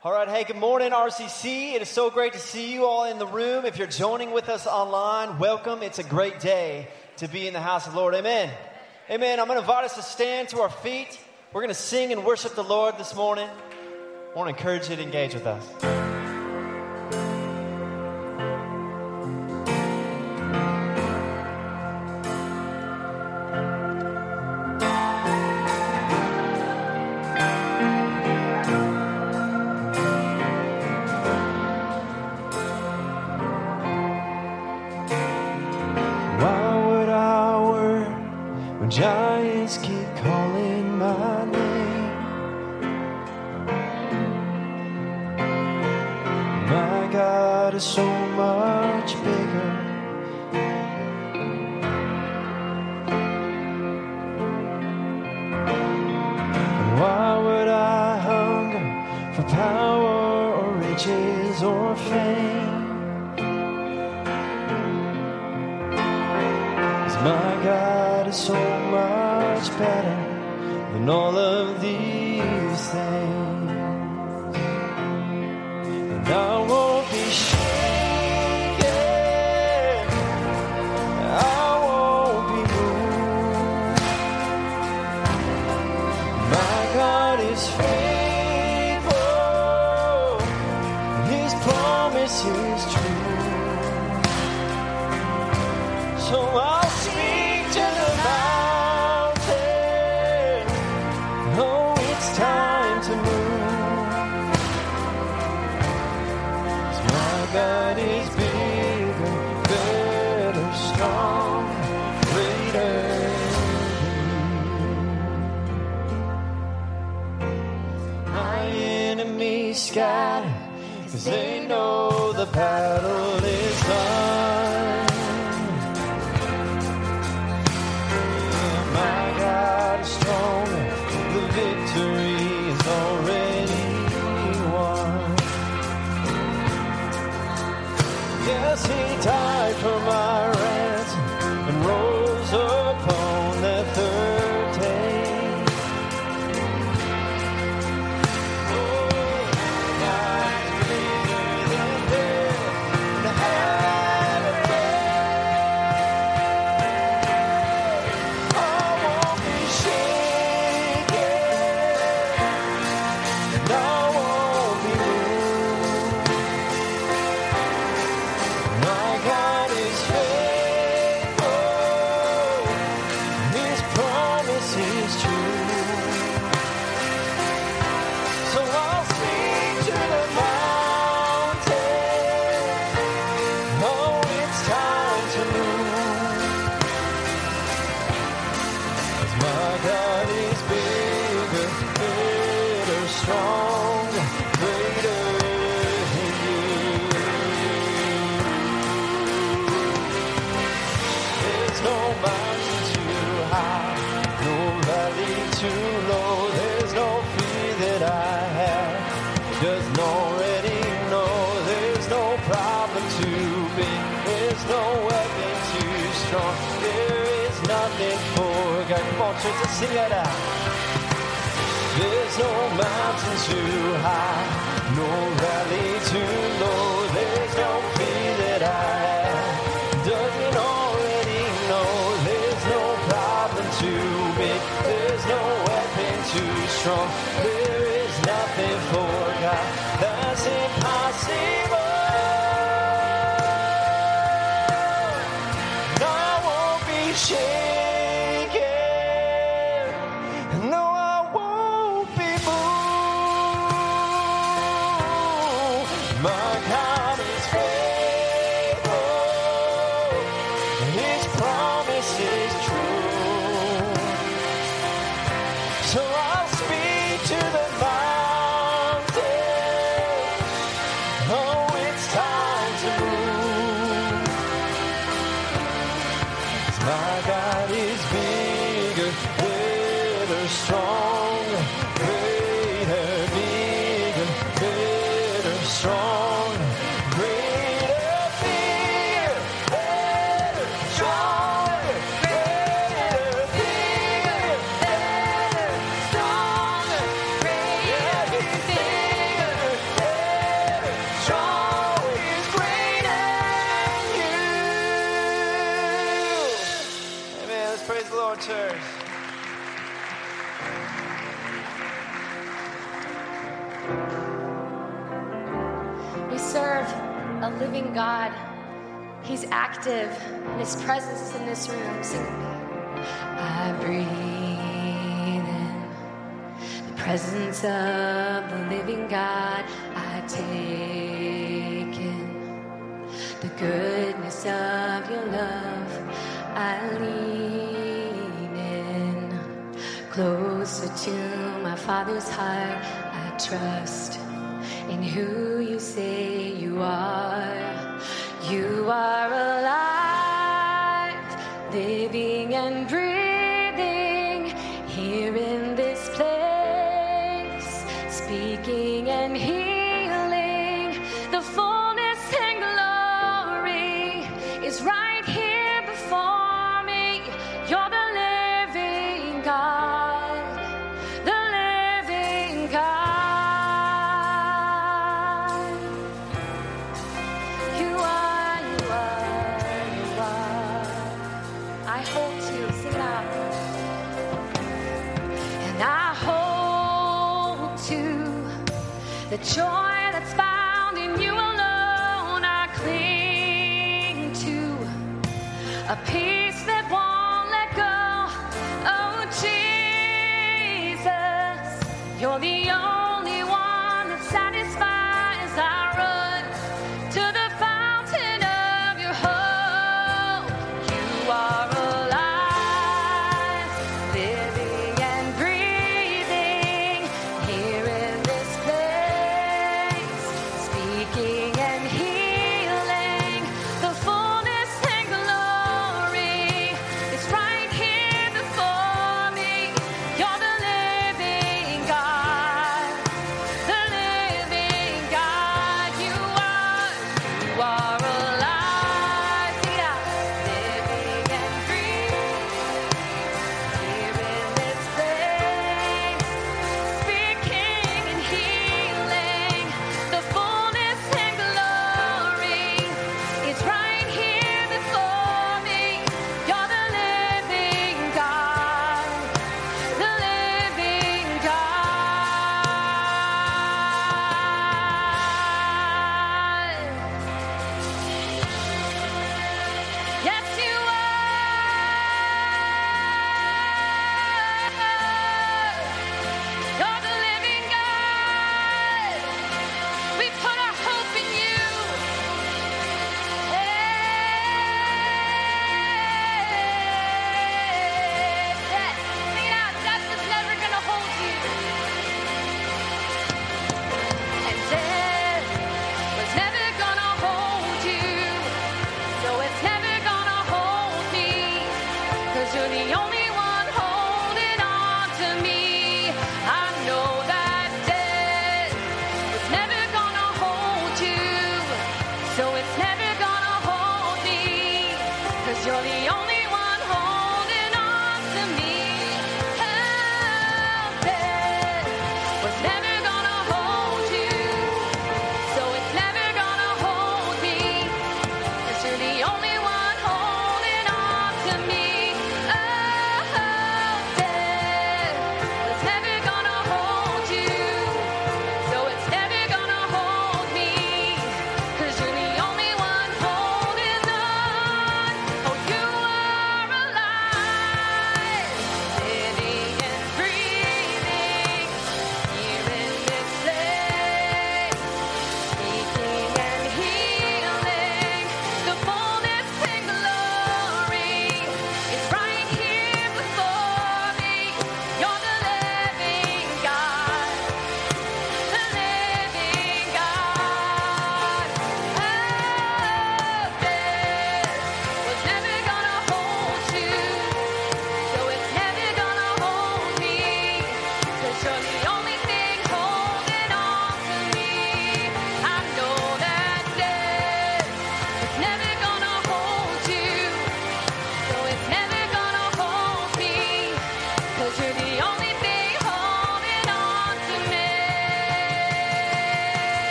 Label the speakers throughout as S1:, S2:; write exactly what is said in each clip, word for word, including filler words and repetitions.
S1: All right, hey, good morning, R C C. It is so great to see you all in the room. If you're joining with us online, welcome. It's a great day to be in the house of the Lord. Amen. Amen. I'm going to invite us to stand to our feet. We're going to sing and worship the Lord this morning. I want to encourage you to engage with us.
S2: Giants keep calling my name. My God is so much bigger. And why would I hunger for power or riches or fame? 'Cause my God is so much better than all of these things. And I won't be shaken, I won't be moved. My God is faithful, His promise is true. So I'll speak to the mountain. Oh, it's time to move. 'Cause my God is bigger, better, strong, greater than you. My enemies scatter, 'cause they know the battle is done. Victory is already won. Yes, He died for my ransom and rose upon the third day. Oh, God is bigger than death and hell and grave. I won't be shaken. Church, let's sing that out. There's no mountain too high, no valley too low. There's no fear that I have, doesn't already know. There's no problem too big, there's no weapon too strong. There is nothing for God that's impossible. And I won't be shaken.
S3: We serve a living God. He's active, and His presence is in this room. Sing with me. I breathe in the presence of the living God. I take in the goodness of your love. I lean in closer to my Father's heart. I trust in who you say you are. You are alive, living and breathing here in this place, speaking and healing. The fullness and glory is right here before me. You're the living God, the living God. You are, you are, you are. I hold to, sing it out. And I hold to the joy that's found in you alone. I cling to a peace that won't let go. Oh, Jesus, you're the only one that satisfies. I run to the fountain of your hope. You are alive, living and breathing here in this place, speaking and healing. The fullness and glory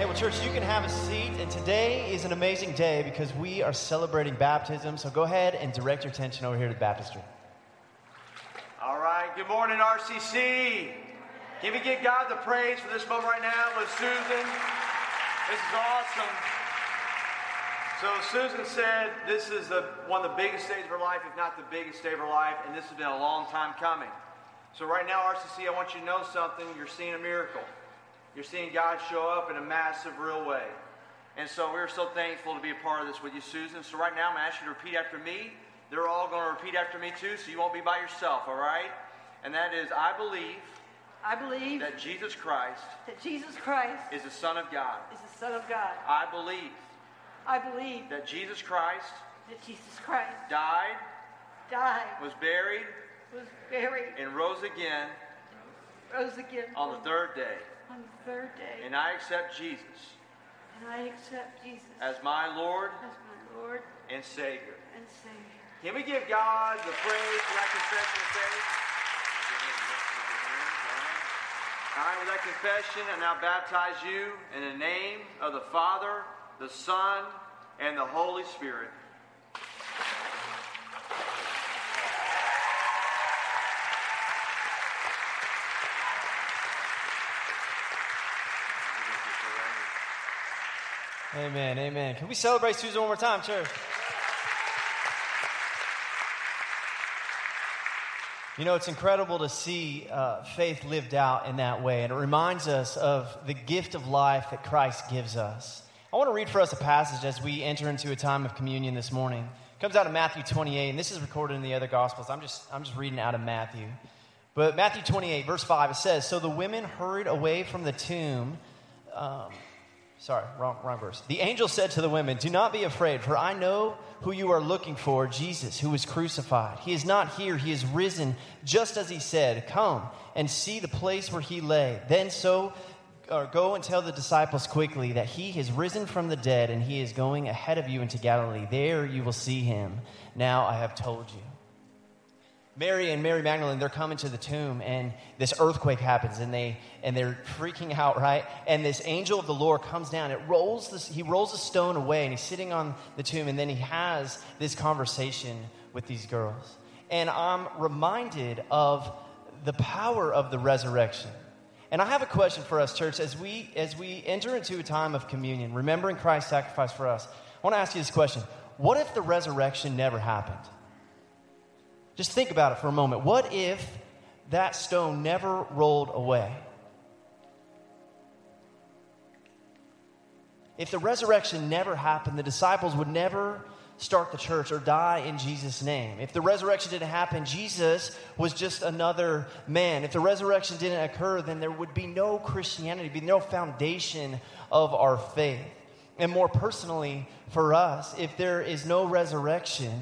S1: well, church, you can have a seat, and today is an amazing day because we are celebrating baptism, so go ahead and direct your attention over here to the baptistry.
S4: All right, good morning, R C C. Can we give God the praise for this moment right now with Susan? This is awesome. So Susan said this is the, one of the biggest days of her life, if not the biggest day of her life, and this has been a long time coming. So right now, R C C, I want you to know something. You're seeing a miracle. You're seeing God show up in a massive, real way. And so we're so thankful to be a part of this with you, Susan. So right now, I'm going to ask you to repeat after me. They're all going to repeat after me, too, so you won't be by yourself, all right? And that is, I believe,
S5: I believe
S4: that Jesus Christ
S5: that Jesus Christ
S4: is the Son of God.
S5: is the Son of God.
S4: I believe
S5: I believe
S4: that Jesus Christ
S5: that Jesus Christ
S4: died,
S5: died,
S4: was buried,
S5: was buried,
S4: and rose again
S5: rose again
S4: on the third day.
S5: on the third day.
S4: And I accept Jesus
S5: And I accept Jesus
S4: as my Lord
S5: as my Lord
S4: and Savior.
S5: and Savior.
S4: Can we give God the praise for that confession of faith? All right, with that confession, I now baptize you in the name of the Father, the Son, and the Holy Spirit.
S1: Amen, amen. Can we celebrate Susan one more time, church? You know, it's incredible to see uh, faith lived out in that way, and it reminds us of the gift of life that Christ gives us. I want to read for us a passage as we enter into a time of communion this morning. It comes out of Matthew twenty-eight, and this is recorded in the other Gospels. I'm just, I'm just reading out of Matthew. But Matthew twenty-eight, verse five, it says, "So the women hurried away from the tomb." Um, sorry, wrong, wrong verse. "The angel said to the women, 'Do not be afraid, for I know who you are looking for, Jesus, who was crucified. He is not here. He is risen, just as he said. Come and see the place where he lay. Then so or go and tell the disciples quickly that he has risen from the dead, and he is going ahead of you into Galilee. There you will see him. Now I have told you.'" Mary and Mary Magdalene, they're coming to the tomb, and this earthquake happens, and they and they're freaking out, right? And this angel of the Lord comes down. It rolls this, he rolls a stone away, and he's sitting on the tomb, and then he has this conversation with these girls. And I'm reminded of the power of the resurrection. And I have a question for us, church, as we as we enter into a time of communion, remembering Christ's sacrifice for us. I want to ask you this question: what if the resurrection never happened? Just think about it for a moment. What if that stone never rolled away? If the resurrection never happened, the disciples would never start the church or die in Jesus' name. If the resurrection didn't happen, Jesus was just another man. If the resurrection didn't occur, then there would be no Christianity, be no foundation of our faith. And more personally for us, if there is no resurrection,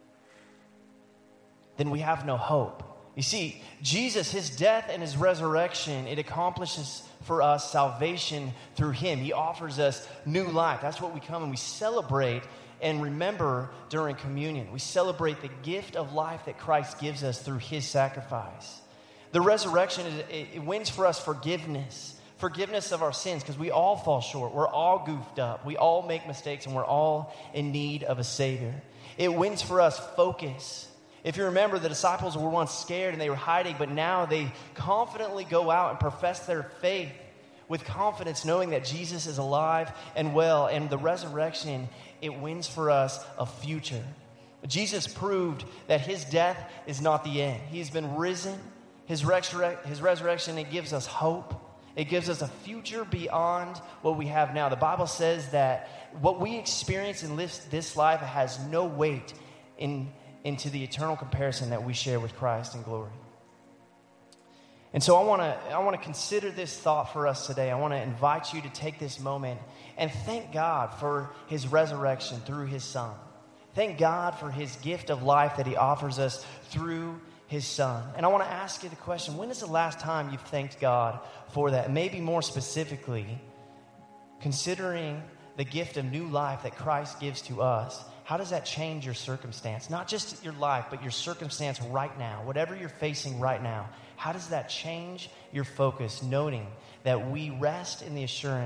S1: then we have no hope. You see, Jesus, his death and his resurrection, it accomplishes for us salvation through him. He offers us new life. That's what we come and we celebrate and remember during communion. We celebrate the gift of life that Christ gives us through his sacrifice. The resurrection, it, it wins for us forgiveness. Forgiveness of our sins, because we all fall short. We're all goofed up. We all make mistakes, and we're all in need of a Savior. It wins for us focus. If you remember, the disciples were once scared and they were hiding, but now they confidently go out and profess their faith with confidence, knowing that Jesus is alive and well. And the resurrection, it wins for us a future. Jesus proved that his death is not the end. He's been risen. His, resur- his resurrection, it gives us hope. It gives us a future beyond what we have now. The Bible says that what we experience in this, this life has no weight in into the eternal comparison that we share with Christ in glory. And so I want to I want to consider this thought for us today. I want to invite you to take this moment and thank God for his resurrection through his Son. Thank God for his gift of life that he offers us through his Son. And I want to ask you the question, when is the last time you've thanked God for that? Maybe more specifically, considering the gift of new life that Christ gives to us, how does that change your circumstance? Not just your life, but your circumstance right now. Whatever you're facing right now, how does that change your focus, noting that we rest in the assurance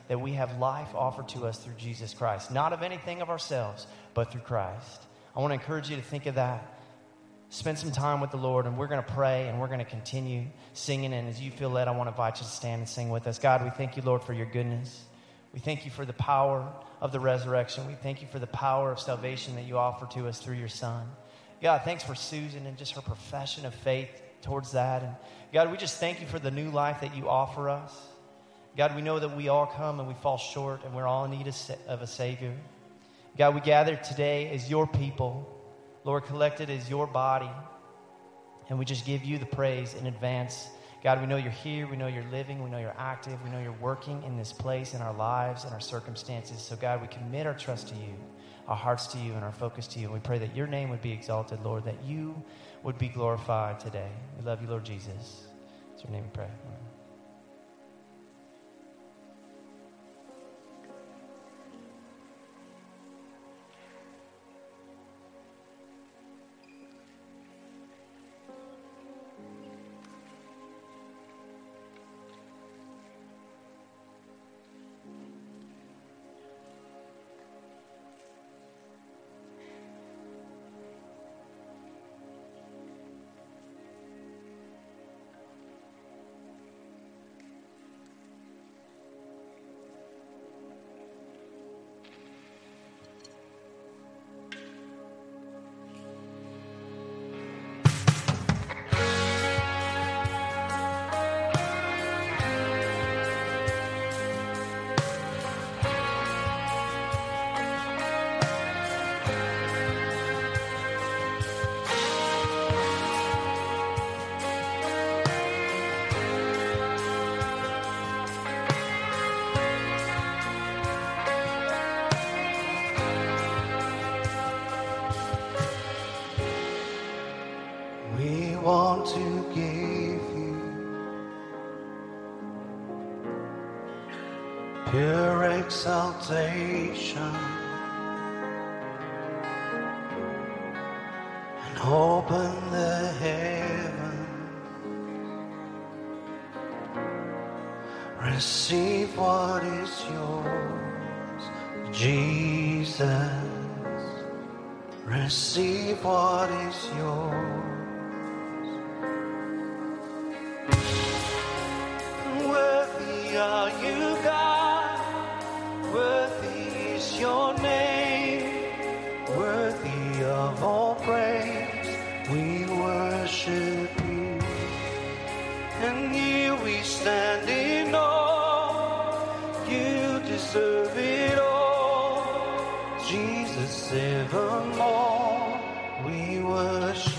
S1: that we have life offered to us through Jesus Christ, not of anything of ourselves, but through Christ. I want to encourage you to think of that. Spend some time with the Lord, and we're going to pray, and we're going to continue singing. And as you feel led, I want to invite you to stand and sing with us. God, we thank you, Lord, for your goodness. We thank you for the power of the resurrection. We thank you for the power of salvation that you offer to us through your Son. God, thanks for Susan and just her profession of faith towards that. And God, we just thank you for the new life that you offer us. God, we know that we all come and we fall short, and we're all in need of a Savior. God, we gather today as your people, Lord, collected as your body, and we just give you the praise in advance. God, we know you're here. We know you're living. We know you're active. We know you're working in this place, in our lives, in our circumstances. So, God, we commit our trust to you, our hearts to you, and our focus to you. And we pray that your name would be exalted, Lord, that you would be glorified today. We love you, Lord Jesus. It's your name we pray. Amen.
S2: Want to give you pure exaltation and open the heaven. Receive what is yours, Jesus. Receive what is yours. Are you God? Worthy is your name, worthy of all praise. We worship you, and here we stand in awe. You deserve it all, Jesus. Evermore we worship.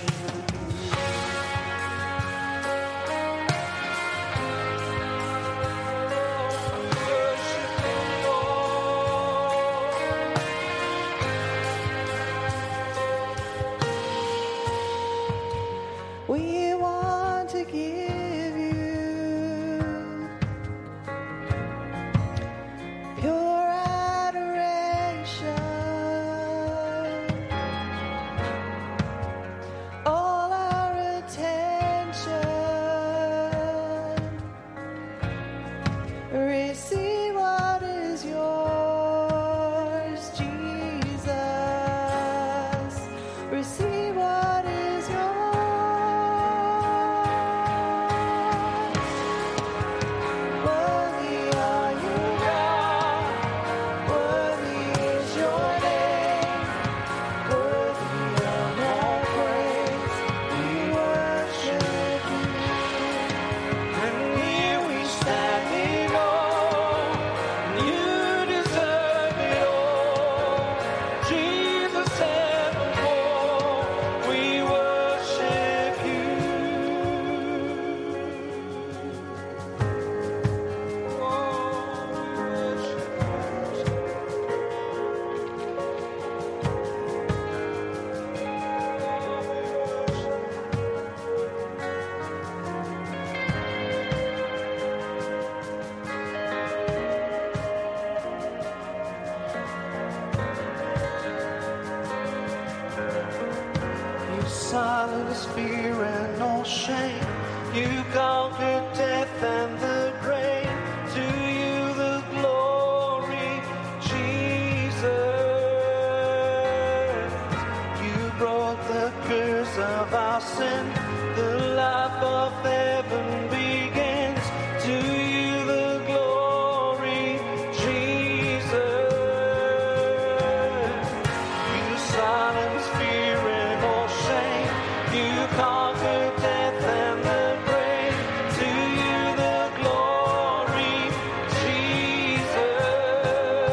S2: Silence fear and all shame. You conquered death and the grave. To you the glory. curse of our sin. The life of heaven begins. To you the glory, Jesus. You silence fear and all shame. You conquered death and the grave. To you the glory, Jesus.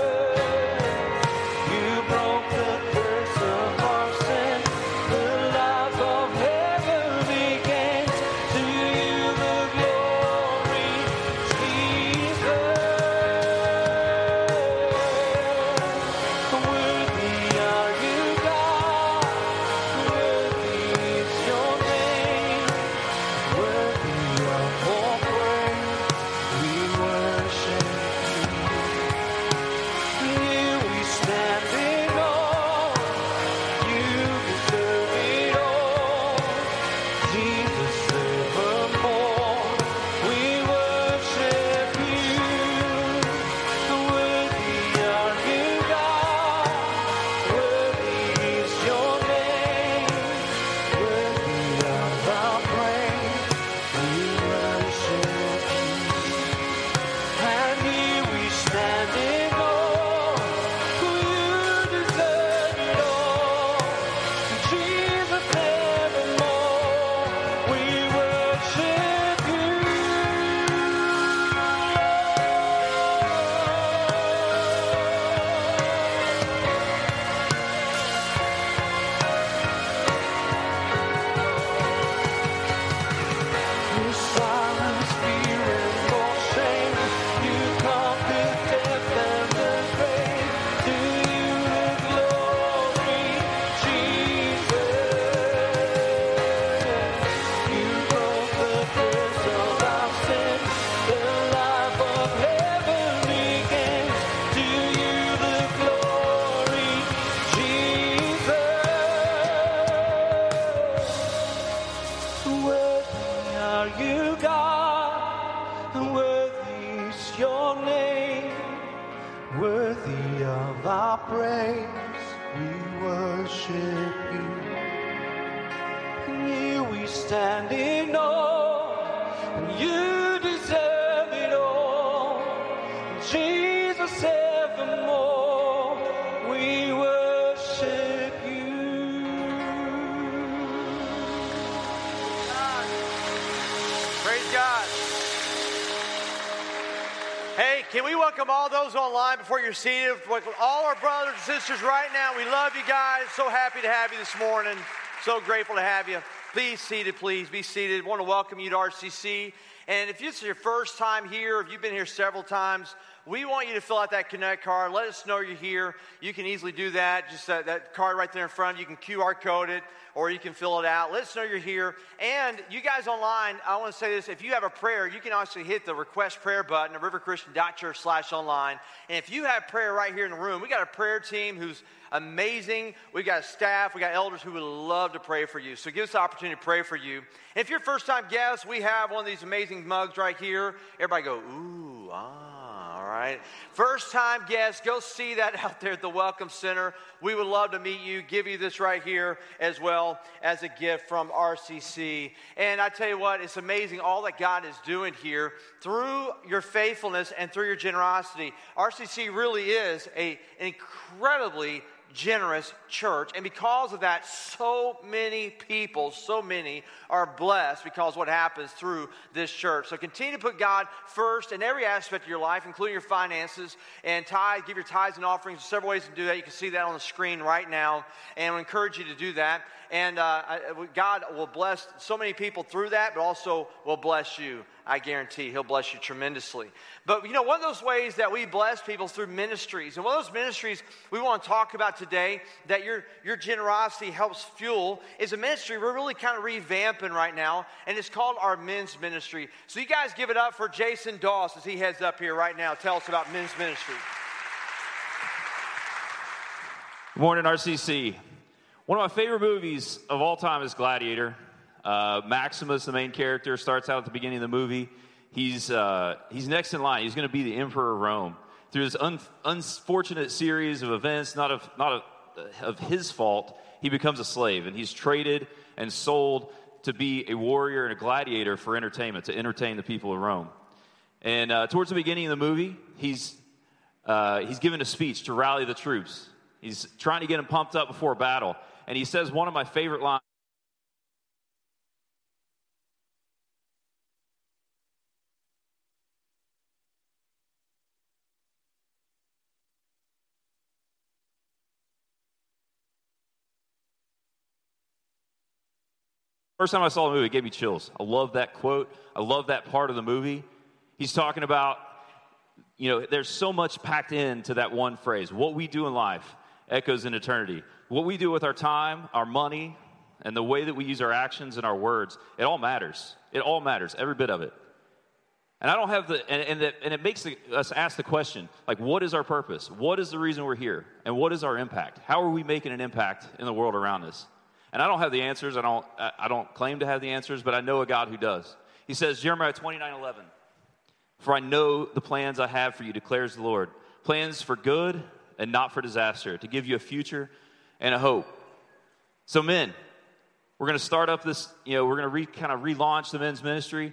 S2: You broke the curse of our sin. The life of heaven begins. To you the glory, Jesus. Worthy are you, God. Worthy is your name. Worthy of all praise. We worship you. Here we stand in awe. You deserve it all. Jesus, evermore. We worship you. Worthy are you, God. Worthy is your name. Worthy of our praise. We worship you. And here we stand in awe. You deserve it all. Jesus, evermore. We worship you. You silence fear and all shame. You conquered death and the grave. To you the glory, Jesus. You broke the curse of our sin. The life of heaven begins. To you the glory, Jesus. Worthy are you, God, and worthy is your name. Worthy of our praise, we worship you. And here we stand in awe, and you deserve it all. Jesus, evermore, we worship you.
S4: Praise God. Hey, can we welcome all those online before you're seated? Welcome all our brothers and sisters right now. We love you guys. So happy to have you this morning. So grateful to have you. Please seated, please be seated. Want to welcome you to R C C. And if it's your first time here, if you've been here several times, we want you to fill out that Connect card. Let us know you're here. You can easily do that. Just that, that card right there in front. You can Q R code it, or you can fill it out. Let us know you're here. And you guys online, I want to say this. If you have a prayer, you can actually hit the request prayer button at riverchristian.church slash online. And if you have prayer right here in the room, we got a prayer team who's amazing. We got staff, we got elders who would love to pray for you. So give us the opportunity to pray for you. And if you're a first-time guest, we have one of these amazing mugs right here. Everybody go, ooh, ah, all right. First-time guests, go see that out there at the Welcome Center. We would love to meet you, give you this right here as well as a gift from R C C. And I tell you what, it's amazing all that God is doing here through your faithfulness and through your generosity. R C C really is a, an incredibly generous church, and because of that, so many people, so many are blessed because of what happens through this church. So continue to put God first in every aspect of your life, including your finances, and tithe, give your tithes and offerings. There's several ways to do that. You can see that on the screen right now, and I encourage you to do that. And uh, God will bless so many people through that, but also will bless you. I guarantee He'll bless you tremendously. But, you know, one of those ways that we bless people is through ministries. And one of those ministries we want to talk about today that your, your generosity helps fuel is a ministry we're really kind of revamping right now, and it's called our men's ministry. So you guys give it up for Jason Doss as he heads up here right now. Tell us about men's ministry.
S6: Good morning, R C C. One of my favorite movies of all time is Gladiator. Uh, Maximus, the main character, starts out at the beginning of the movie. He's uh, he's next in line. He's going to be the emperor of Rome. Through this un- unfortunate series of events, not a not a of his fault, he becomes a slave, and he's traded and sold to be a warrior and a gladiator for entertainment, to entertain the people of Rome. And uh, towards the beginning of the movie, he's uh, he's given a speech to rally the troops. He's trying to get them pumped up before a battle, and he says one of my favorite lines. First time I saw the movie, it gave me chills. I love that quote. I love that part of the movie. He's talking about, you know, there's so much packed into that one phrase. What we do in life echoes in eternity. What we do with our time, our money, and the way that we use our actions and our words, it all matters. It all matters, every bit of it. And I don't have the, and, and, the, and it makes the, us ask the question, like, what is our purpose? What is the reason we're here? And what is our impact? How are we making an impact in the world around us? And I don't have the answers. I don't, I don't claim to have the answers, but I know a God who does. He says, Jeremiah twenty-nine eleven, for I know the plans I have for you, declares the Lord. Plans for good and not for disaster, to give you a future and a hope. So men, we're going to start up this, you know, we're going to re, kind of relaunch the men's ministry.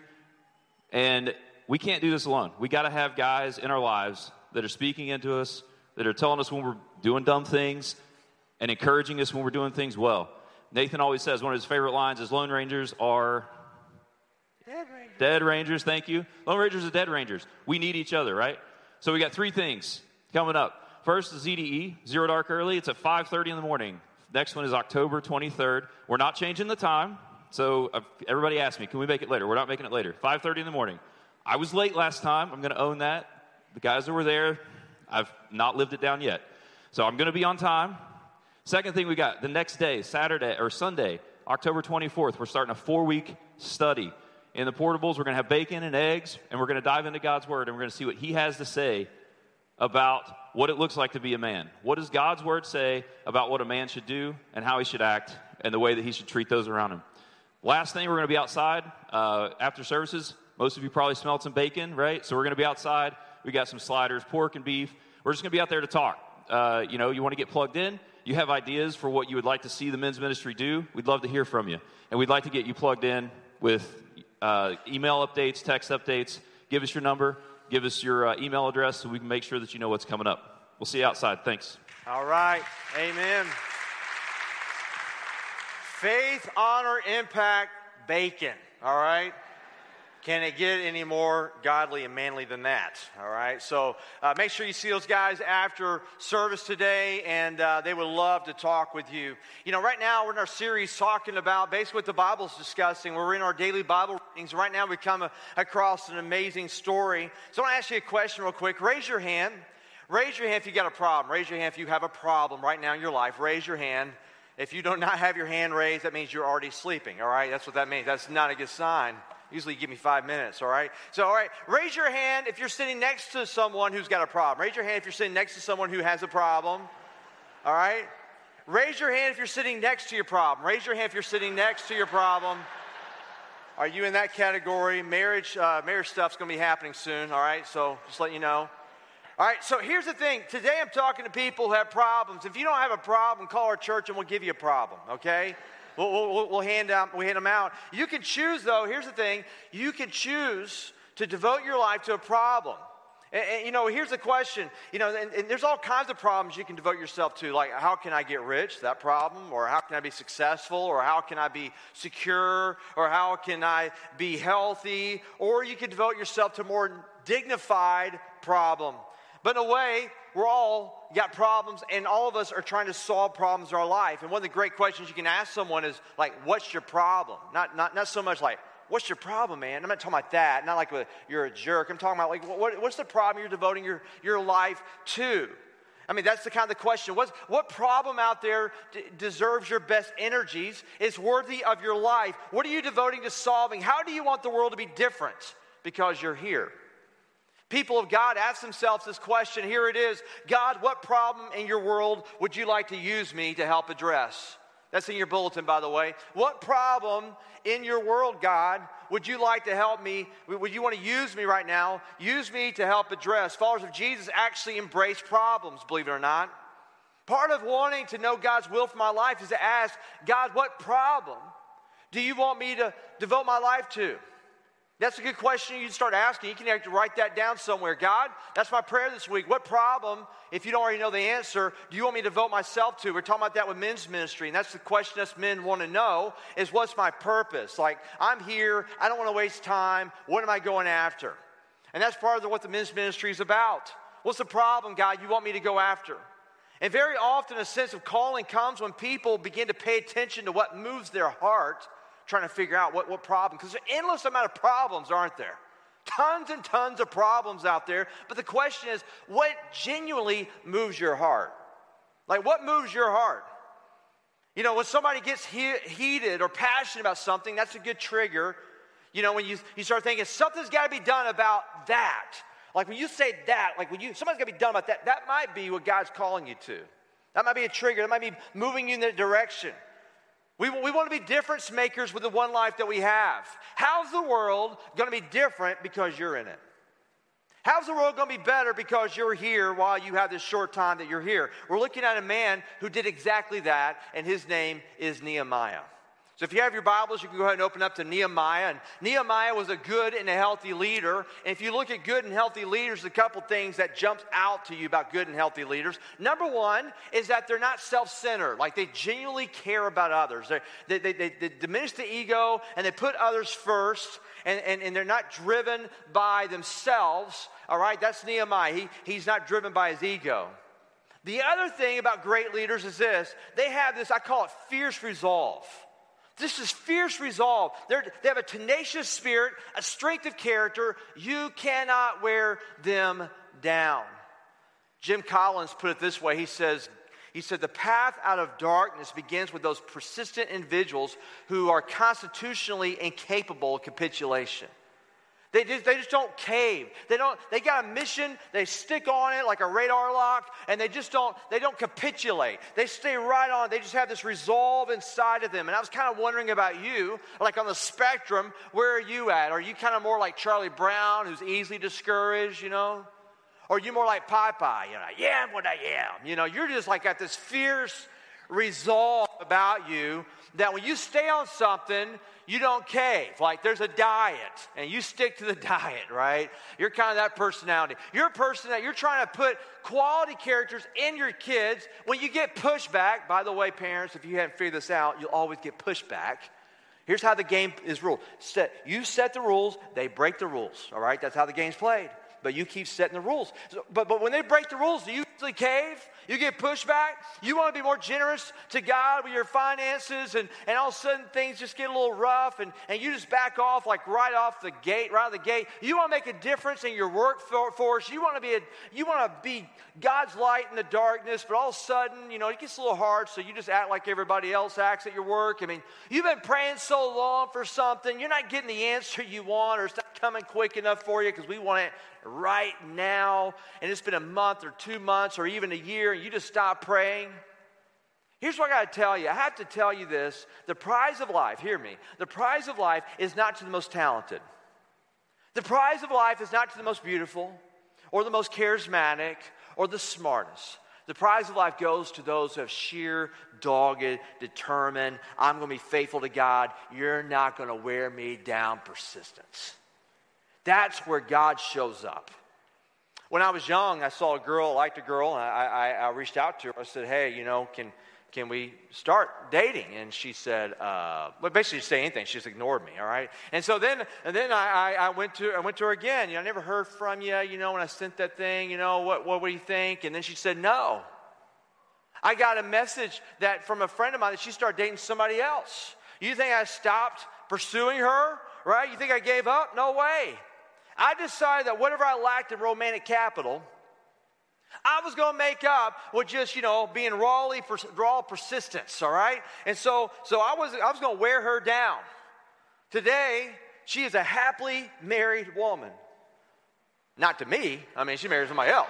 S6: And we can't do this alone. We got to have guys in our lives that are speaking into us, that are telling us when we're doing dumb things and encouraging us when we're doing things well. Nathan always says one of his favorite lines is Lone Rangers are
S4: Dead Rangers.
S6: Dead Rangers, thank you. Lone Rangers are dead Rangers. We need each other, right? So we got three things coming up. First is Z D E, Zero Dark Early. It's at five thirty in the morning. Next one is October twenty-third. We're not changing the time. So uh, everybody asked me, can we make it later? We're not making it later. five thirty in the morning. I was late last time. I'm going to own that. The guys that were there, I've not lived it down yet. So I'm going to be on time. Second thing we got, the next day, Saturday or Sunday, October twenty-fourth, we're starting a four-week study. In the portables, we're going to have bacon and eggs, and we're going to dive into God's Word, and we're going to see what He has to say about what it looks like to be a man. What does God's Word say about what a man should do and how he should act and the way that he should treat those around him? Last thing, we're going to be outside uh, after services. Most of you probably smelled some bacon, right? So we're going to be outside. We got some sliders, pork and beef. We're just going to be out there to talk. Uh, you know, you want to get plugged in? You have ideas for what you would like to see the men's ministry do? We'd love to hear from you. And we'd like to get you plugged in with uh, email updates, text updates. Give us your number. Give us your uh, email address so we can make sure that you know what's coming up. We'll see you outside. Thanks.
S4: All right. Amen. Faith, honor, impact, bacon. All right. Can it get any more godly and manly than that? All right. So uh, make sure you see those guys after service today, and uh, they would love to talk with you. You know, right now we're in our series talking about basically what the Bible's discussing. We're in our daily Bible readings. Right now we come a- across an amazing story. So I want to ask you a question real quick. Raise your hand. Raise your hand if you got a problem. Raise your hand if you have a problem right now in your life. Raise your hand. If you do not have your hand raised, that means you're already sleeping. All right. That's what that means. That's not a good sign. Usually give me five minutes, all right? So, all right, raise your hand if you're sitting next to someone who's got a problem. Raise your hand if you're sitting next to someone who has a problem, all right? Raise your hand if you're sitting next to your problem. Raise your hand if you're sitting next to your problem. Are you in that category? Marriage, uh, marriage stuff's going to be happening soon, all right? So just let you know. All right, so here's the thing. Today I'm talking to people who have problems. If you don't have a problem, call our church and we'll give you a problem, okay? We'll, we'll, we'll, hand out, we'll hand them out. You can choose, though, here's the thing. You can choose to devote your life to a problem. And, and you know, here's the question. You know, and, and there's all kinds of problems you can devote yourself to, like how can I get rich, that problem, or how can I be successful, or how can I be secure, or how can I be healthy, or you can devote yourself to a more dignified problem. But in a way, we're all got problems, and all of us are trying to solve problems in our life. And one of the great questions you can ask someone is, like, what's your problem? Not not not so much like, what's your problem, man? I'm not talking about that. Not like you're a jerk. I'm talking about, like, what, what's the problem you're devoting your, your life to? I mean, that's the kind of the question. What's, what problem out there d- deserves your best energies, is worthy of your life? What are you devoting to solving? How do you want the world to be different because you're here? People of God ask themselves this question. Here it is. God, what problem in your world would you like to use me to help address? That's in your bulletin, by the way. What problem in your world, God, would you like to help me? Would you want to use me right now? Use me to help address. Followers of Jesus actually embrace problems, believe it or not. Part of wanting to know God's will for my life is to ask, God, what problem do you want me to devote my life to? That's a good question you start asking. You can actually write that down somewhere. God, that's my prayer this week. What problem, if you don't already know the answer, do you want me to devote myself to? We're talking about that with men's ministry, and that's the question us men want to know is what's my purpose? Like, I'm here. I don't want to waste time. What am I going after? And that's part of what the men's ministry is about. What's the problem, God, you want me to go after? And very often a sense of calling comes when people begin to pay attention to what moves their heart, trying to figure out what, what problem. Because there's an endless amount of problems, aren't there? Tons and tons of problems out there. But the question is, what genuinely moves your heart? Like, what moves your heart? You know, when somebody gets he- heated or passionate about something, that's a good trigger. You know, when you, you start thinking, something's got to be done about that. Like, when you say that, like, when you, something's got to be done about that, that might be what God's calling you to. That might be a trigger. That might be moving you in that direction. We, we want to be difference makers with the one life that we have. How's the world going to be different because you're in it? How's the world going to be better because you're here while you have this short time that you're here? We're looking at a man who did exactly that, and his name is Nehemiah. So if you have your Bibles, you can go ahead and open up to Nehemiah. And Nehemiah was a good and a healthy leader. And if you look at good and healthy leaders, a couple things that jumps out to you about good and healthy leaders. Number one is that they're not self-centered. Like, they genuinely care about others. They, they, they, they diminish the ego, and they put others first. And, and, and they're not driven by themselves. All right, that's Nehemiah. He, he's not driven by his ego. The other thing about great leaders is this. They have this, I call it fierce resolve. This is fierce resolve. They're, they have a tenacious spirit, a strength of character. You cannot wear them down. Jim Collins put it this way. He says, he said, the path out of darkness begins with those persistent individuals who are constitutionally incapable of capitulation. They just, they just don't cave. They don't. They got a mission. They stick on it like a radar lock, and they just don't. They don't capitulate. They stay right on. They just have this resolve inside of them. And I was kind of wondering about you, like on the spectrum, where are you at? Are you kind of more like Charlie Brown, who's easily discouraged, you know, or are you more like Popeye? You know, I am what I am. You know, you're just like got this fierce resolve about you that when you stay on something, you don't cave. Like, there's a diet, and you stick to the diet, right? You're kind of that personality. You're a person that you're trying to put quality characters in your kids. When you get pushback, by the way, parents, if you haven't figured this out, you'll always get pushback. Here's how the game is ruled. Set, you set the rules, they break the rules, all right? That's how the game's played. But you keep setting the rules. So, but, but when they break the rules, do you usually cave? You get pushback? You want to be more generous to God with your finances, and, and all of a sudden things just get a little rough, and, and you just back off like right off the gate, right out of the gate. You want to make a difference in your workforce. You want to be a, you want to be God's light in the darkness, but all of a sudden, you know, it gets a little hard, so you just act like everybody else acts at your work. I mean, you've been praying so long for something, you're not getting the answer you want, or it's not coming quick enough for you because we want it right now, and it's been a month or two months or even a year, and you just stop praying. Here's what I got to tell you. I have to tell you this. The prize of life, hear me, the prize of life is not to the most talented. The prize of life is not to the most beautiful or the most charismatic or the smartest. The prize of life goes to those who have sheer, dogged, determined, I'm going to be faithful to God, you're not going to wear me down persistence. That's where God shows up. When I was young, I saw a girl, I liked a girl, and I, I, I reached out to her. I said, hey, you know, can can we start dating? And she said, uh, well, basically didn't say anything. She just ignored me, all right? And so then and then I, I, I went to I went to her again. You know, I never heard from you, you know, when I sent that thing, you know, what, what, what do you think? And then she said, no. I got a message that from a friend of mine that she started dating somebody else. You think I stopped pursuing her, right? You think I gave up? No way. I decided that whatever I lacked in romantic capital, I was going to make up with just, you know, being rawly, raw persistence, all right? And so so I was I was going to wear her down. Today, she is a happily married woman. Not to me. I mean, she married somebody else.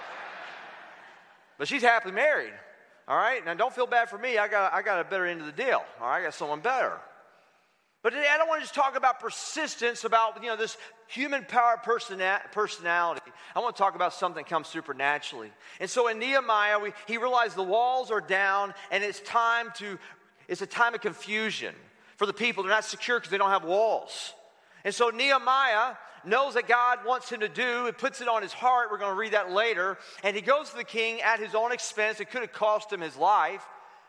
S4: But she's happily married, all right? Now, don't feel bad for me. I got I got a better end of the deal, all right? I got someone better. But today, I don't want to just talk about persistence, about, you know, this human power persona- personality. I want to talk about something that comes supernaturally. And so in Nehemiah, we, he realized the walls are down, and it's time to, it's a time of confusion for the people. They're not secure because they don't have walls. And so Nehemiah knows that God wants him to do. It puts it on his heart. We're going to read that later. And he goes to the king at his own expense. It could have cost him his life.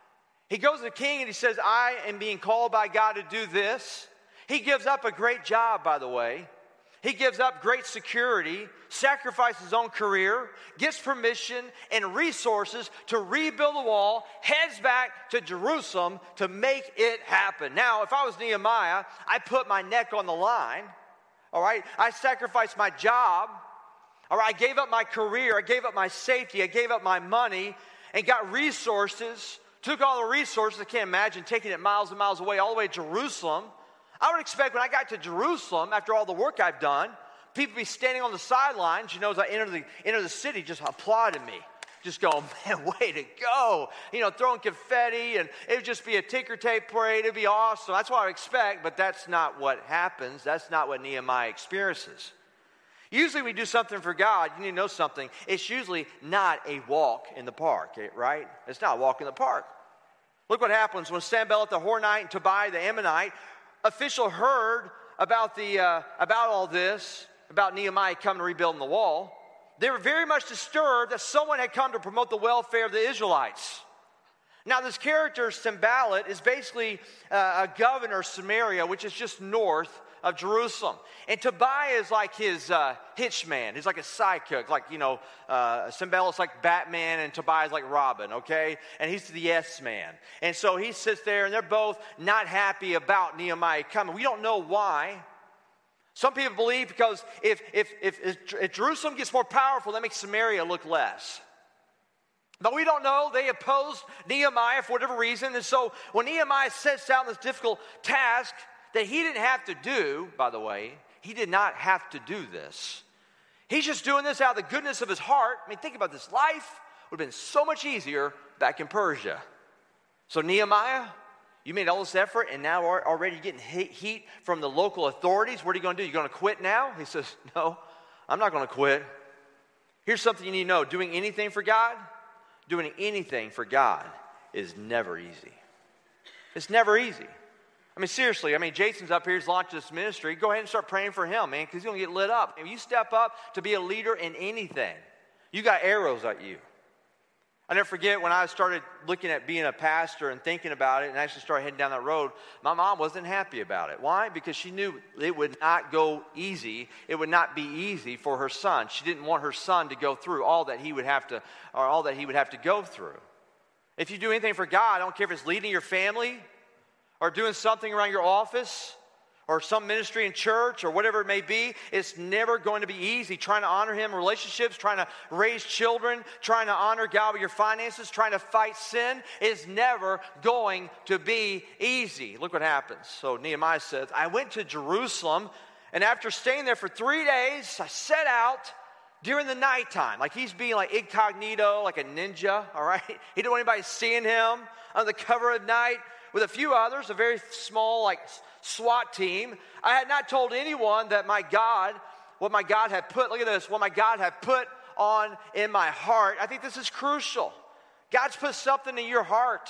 S4: He goes to the king and he says, I am being called by God to do this. He gives up a great job, by the way. He gives up great security, sacrifices his own career, gets permission and resources to rebuild the wall, heads back to Jerusalem to make it happen. Now, if I was Nehemiah, I put my neck on the line, all right? I sacrificed my job, all right? I gave up my career, I gave up my safety, I gave up my money, and got resources, took all the resources. I can't imagine taking it miles and miles away, all the way to Jerusalem. I would expect when I got to Jerusalem, after all the work I've done, people be standing on the sidelines, you know, as I enter the, enter the city, just applauding me. Just going, man, way to go. You know, throwing confetti, and it would just be a ticker tape parade. It would be awesome. That's what I expect, but that's not what happens. That's not what Nehemiah experiences. Usually we do something for God. You need to know something. It's usually not a walk in the park, right? It's not a walk in the park. Look what happens when Sanballat the Horonite and Tobiah the Ammonite official heard about the uh, about all this, about Nehemiah coming to rebuild the wall. They were very much disturbed that someone had come to promote the welfare of the Israelites. Now, this character, Sanballat, is basically uh, a governor of Samaria, which is just north of Jerusalem. And Tobiah is like his uh, hitchman. He's like a sidekick. Like, you know, uh, Sanballat's like Batman and Tobiah's like Robin, okay? And he's the yes man. And so he sits there, and they're both not happy about Nehemiah coming. We don't know why. Some people believe because if, if, if, if Jerusalem gets more powerful, that makes Samaria look less. But we don't know. They opposed Nehemiah for whatever reason. And so when Nehemiah sets out this difficult task that he didn't have to do, by the way, he did not have to do this. He's just doing this out of the goodness of his heart. I mean, think about this. Life would have been so much easier back in Persia. So Nehemiah, you made all this effort, and now are already getting heat from the local authorities. What are you going to do? You're going to quit now? He says, no, I'm not going to quit. Here's something you need to know. Doing anything for God, doing anything for God is never easy. It's never easy. I mean, seriously, I mean, Jason's up here, he's launched this ministry. Go ahead and start praying for him, man, because he's going to get lit up. If you step up to be a leader in anything, you got arrows at you. I never forget when I started looking at being a pastor and thinking about it and actually started heading down that road, my mom wasn't happy about it. Why? Because she knew it would not go easy. It would not be easy for her son. She didn't want her son to go through all that he would have to, or all that he would have to go through. If you do anything for God, I don't care if it's leading your family or doing something around your office or some ministry in church or whatever it may be, it's never going to be easy. Trying to honor Him in relationships, trying to raise children, trying to honor God with your finances, trying to fight sin is never going to be easy. Look what happens. So Nehemiah says, I went to Jerusalem, and after staying there for three days, I set out during the nighttime. Like he's being like incognito, like a ninja, all right? He didn't want anybody seeing him on the cover of night with a few others, a very small like SWAT team. I had not told anyone that my God, what my God had put, look at this, what my God had put on in my heart. I think this is crucial. God's put something in your heart.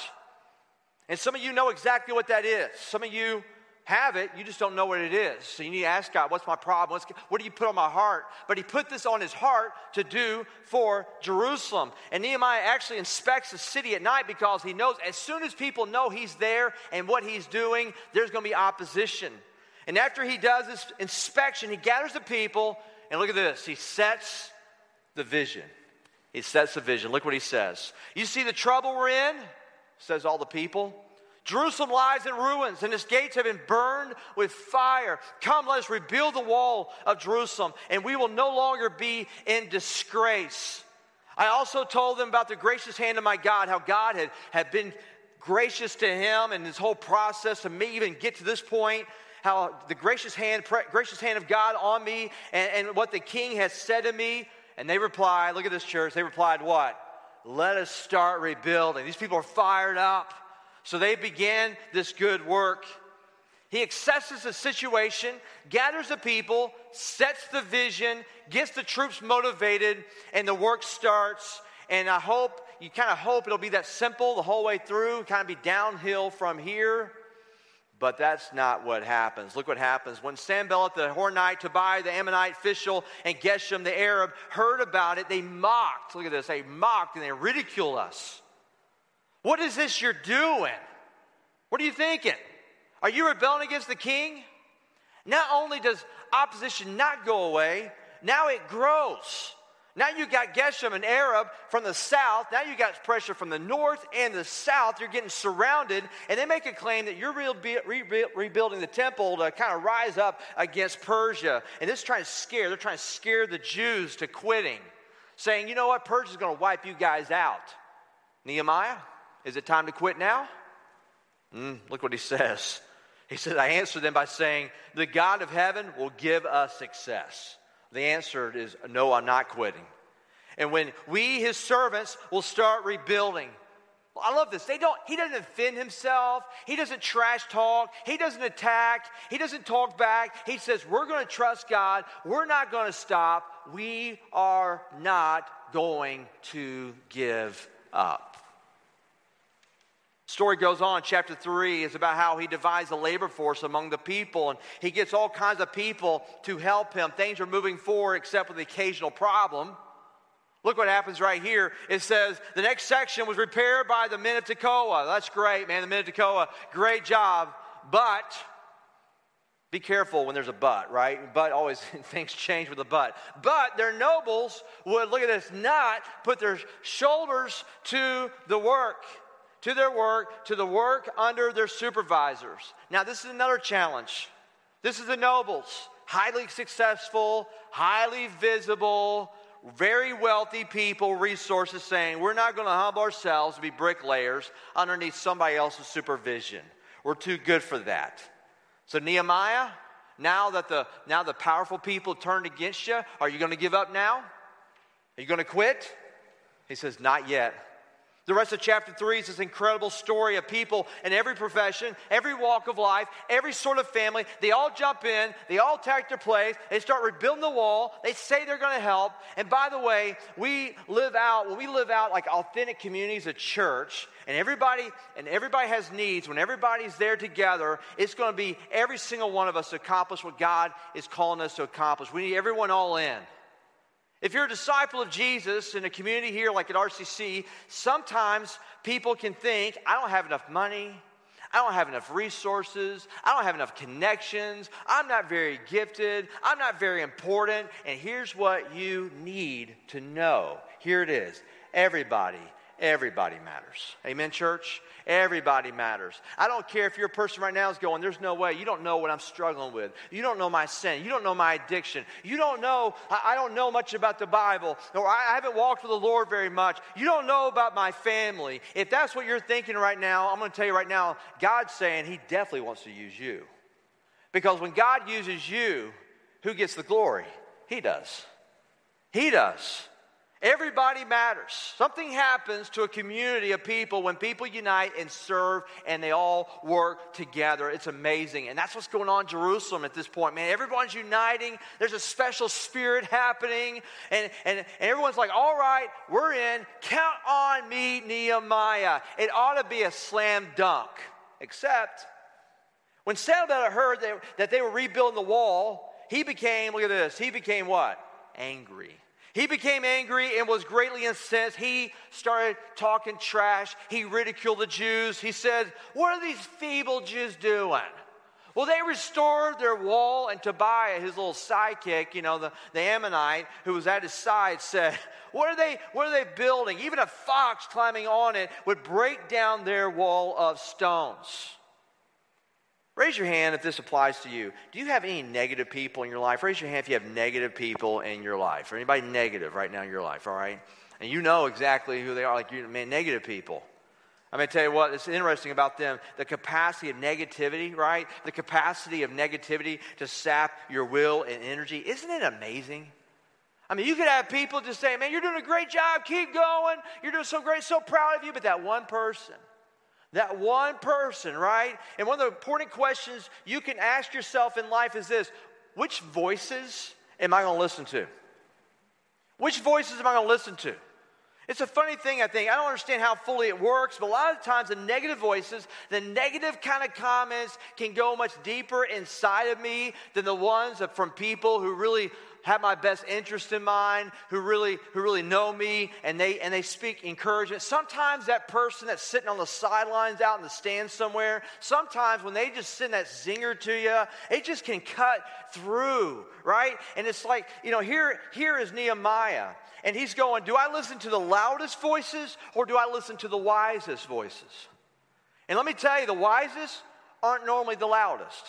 S4: And some of you know exactly what that is. Some of you have it, you just don't know what it is. So you need to ask God, what's my problem? What's, what do you put on my heart? But he put this on his heart to do for Jerusalem. And Nehemiah actually inspects the city at night because he knows as soon as people know he's there and what he's doing, there's going to be opposition. And after he does this inspection, he gathers the people, and look at this, he sets the vision. He sets the vision. Look what he says. You see the trouble we're in, says all the people. Jerusalem lies in ruins, and its gates have been burned with fire. Come, let us rebuild the wall of Jerusalem, and we will no longer be in disgrace. I also told them about the gracious hand of my God, how God had, had been gracious to him and his whole process to me even get to this point, how the gracious hand, gracious hand of God on me, and, and what the king has said to me. And they replied, look at this church, they replied what? Let us start rebuilding. These people are fired up. So they began this good work. He accesses the situation, gathers the people, sets the vision, gets the troops motivated, and the work starts. And I hope, you kind of hope it'll be that simple the whole way through, kind of be downhill from here. But that's not what happens. Look what happens. When Sanballat the Horonite, Tobiah the Ammonite official, and Geshem the Arab heard about it, they mocked. Look at this. They mocked and they ridiculed us. What is this you're doing? What are you thinking? Are you rebelling against the king? Not only does opposition not go away, now it grows. Now you got Geshem, an Arab from the south. Now you got pressure from the north and the south. You're getting surrounded, and they make a claim that you're re- re- rebuilding the temple to kind of rise up against Persia. And this is trying to scare. They're trying to scare the Jews to quitting, saying, you know what, Persia's going to wipe you guys out. Nehemiah, is it time to quit now? Mm, look what he says. He says, I answered them by saying, the God of heaven will give us success. The answer is, no, I'm not quitting. And when we, his servants, will start rebuilding. I love this. They don't, he doesn't defend himself. He doesn't trash talk. He doesn't attack. He doesn't talk back. He says, we're going to trust God. We're not going to stop. We are not going to give up. Story goes on. Chapter three is about how he divides the labor force among the people, and he gets all kinds of people to help him. Things are moving forward except for the occasional problem. Look what happens right here. It says the next section was repaired by the men of Tekoa. That's great, man. The men of Tekoa, great job. But be careful when there's a but, right? But always things change with a but. But their nobles would, look at this, not put their shoulders to the work. To their work, to the work under their supervisors. Now, this is another challenge. This is the nobles, highly successful, highly visible, very wealthy people, resources, saying, we're not going to humble ourselves to be bricklayers underneath somebody else's supervision. We're too good for that. So Nehemiah, now that the, now the powerful people turned against you, are you going to give up now? Are you going to quit? He says, not yet. The rest of chapter three is this incredible story of people in every profession, every walk of life, every sort of family. They all jump in. They all take their place. They start rebuilding the wall. They say they're going to help. And by the way, we live out, when we live out like authentic communities of church, and everybody, and everybody has needs, when everybody's there together, it's going to be every single one of us to accomplish what God is calling us to accomplish. We need everyone all in. If you're a disciple of Jesus in a community here like at R C C, sometimes people can think, I don't have enough money, I don't have enough resources, I don't have enough connections, I'm not very gifted, I'm not very important, and here's what you need to know. Here it is. Everybody, everybody matters. Amen, church? Everybody matters. I don't care if you're a person right now is going, there's no way. You don't know what I'm struggling with. You don't know my sin. You don't know my addiction. You don't know, I don't know much about the Bible. Or I haven't walked with the Lord very much. You don't know about my family. If that's what you're thinking right now, I'm going to tell you right now, God's saying he definitely wants to use you. Because when God uses you, who gets the glory? He does. He does. Everybody matters. Something happens to a community of people when people unite and serve and they all work together. It's amazing. And that's what's going on in Jerusalem at this point, man. Everyone's uniting. There's a special spirit happening. And, and, and everyone's like, all right, we're in. Count on me, Nehemiah. It ought to be a slam dunk. Except when Sanballat heard that, that they were rebuilding the wall, he became, look at this, he became what? Angry. He became angry and was greatly incensed. He started talking trash. He ridiculed the Jews. He said, what are these feeble Jews doing? Well, they restored their wall, and Tobiah, his little sidekick, you know, the, the Ammonite who was at his side, said, what are they, what are they building? Even a fox climbing on it would break down their wall of stones. Raise your hand if this applies to you. Do you have any negative people in your life? Raise your hand if you have negative people in your life. Or anybody negative right now in your life, all right? And you know exactly who they are, like you, man, negative people. I'm going to tell you what, it's interesting about them. The capacity of negativity, right? The capacity of negativity to sap your will and energy. Isn't it amazing? I mean, you could have people just say, man, you're doing a great job. Keep going. You're doing so great. So proud of you. But that one person, That one person, right? And one of the important questions you can ask yourself in life is this: which voices am I going to listen to? Which voices am I going to listen to? It's a funny thing, I think. I don't understand how fully it works, but a lot of times the negative voices, the negative kind of comments can go much deeper inside of me than the ones from people who really have my best interest in mind, who really who really know me, and they and they speak encouragement. Sometimes that person that's sitting on the sidelines out in the stands somewhere, sometimes when they just send that zinger to you, it just can cut through, right? And it's like, you know, here, here is Nehemiah, and he's going, do I listen to the loudest voices or do I listen to the wisest voices? And let me tell you, the wisest aren't normally the loudest.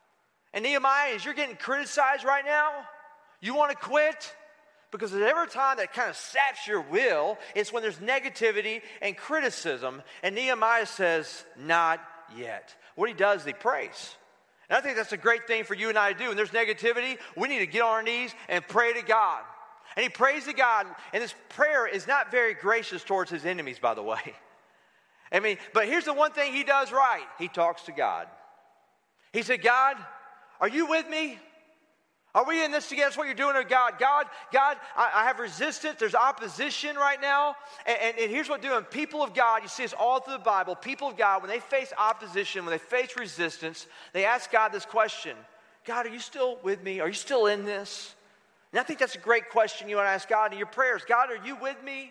S4: And Nehemiah, as you're getting criticized right now, you want to quit? Because every time that kind of saps your will, it's when there's negativity and criticism. And Nehemiah says, not yet. What he does is he prays. And I think that's a great thing for you and I to do. When there's negativity, we need to get on our knees and pray to God. And he prays to God. And this prayer is not very gracious towards his enemies, by the way. I mean, but here's the one thing he does right. He talks to God. He said, God, are you with me? Are we in this together? That's what you're doing to God. God, God, I, I have resistance. There's opposition right now. And, and, and here's what doing. People of God, you see this all through the Bible. People of God, when they face opposition, when they face resistance, they ask God this question. God, are you still with me? Are you still in this? And I think that's a great question you want to ask God in your prayers. God, are you with me?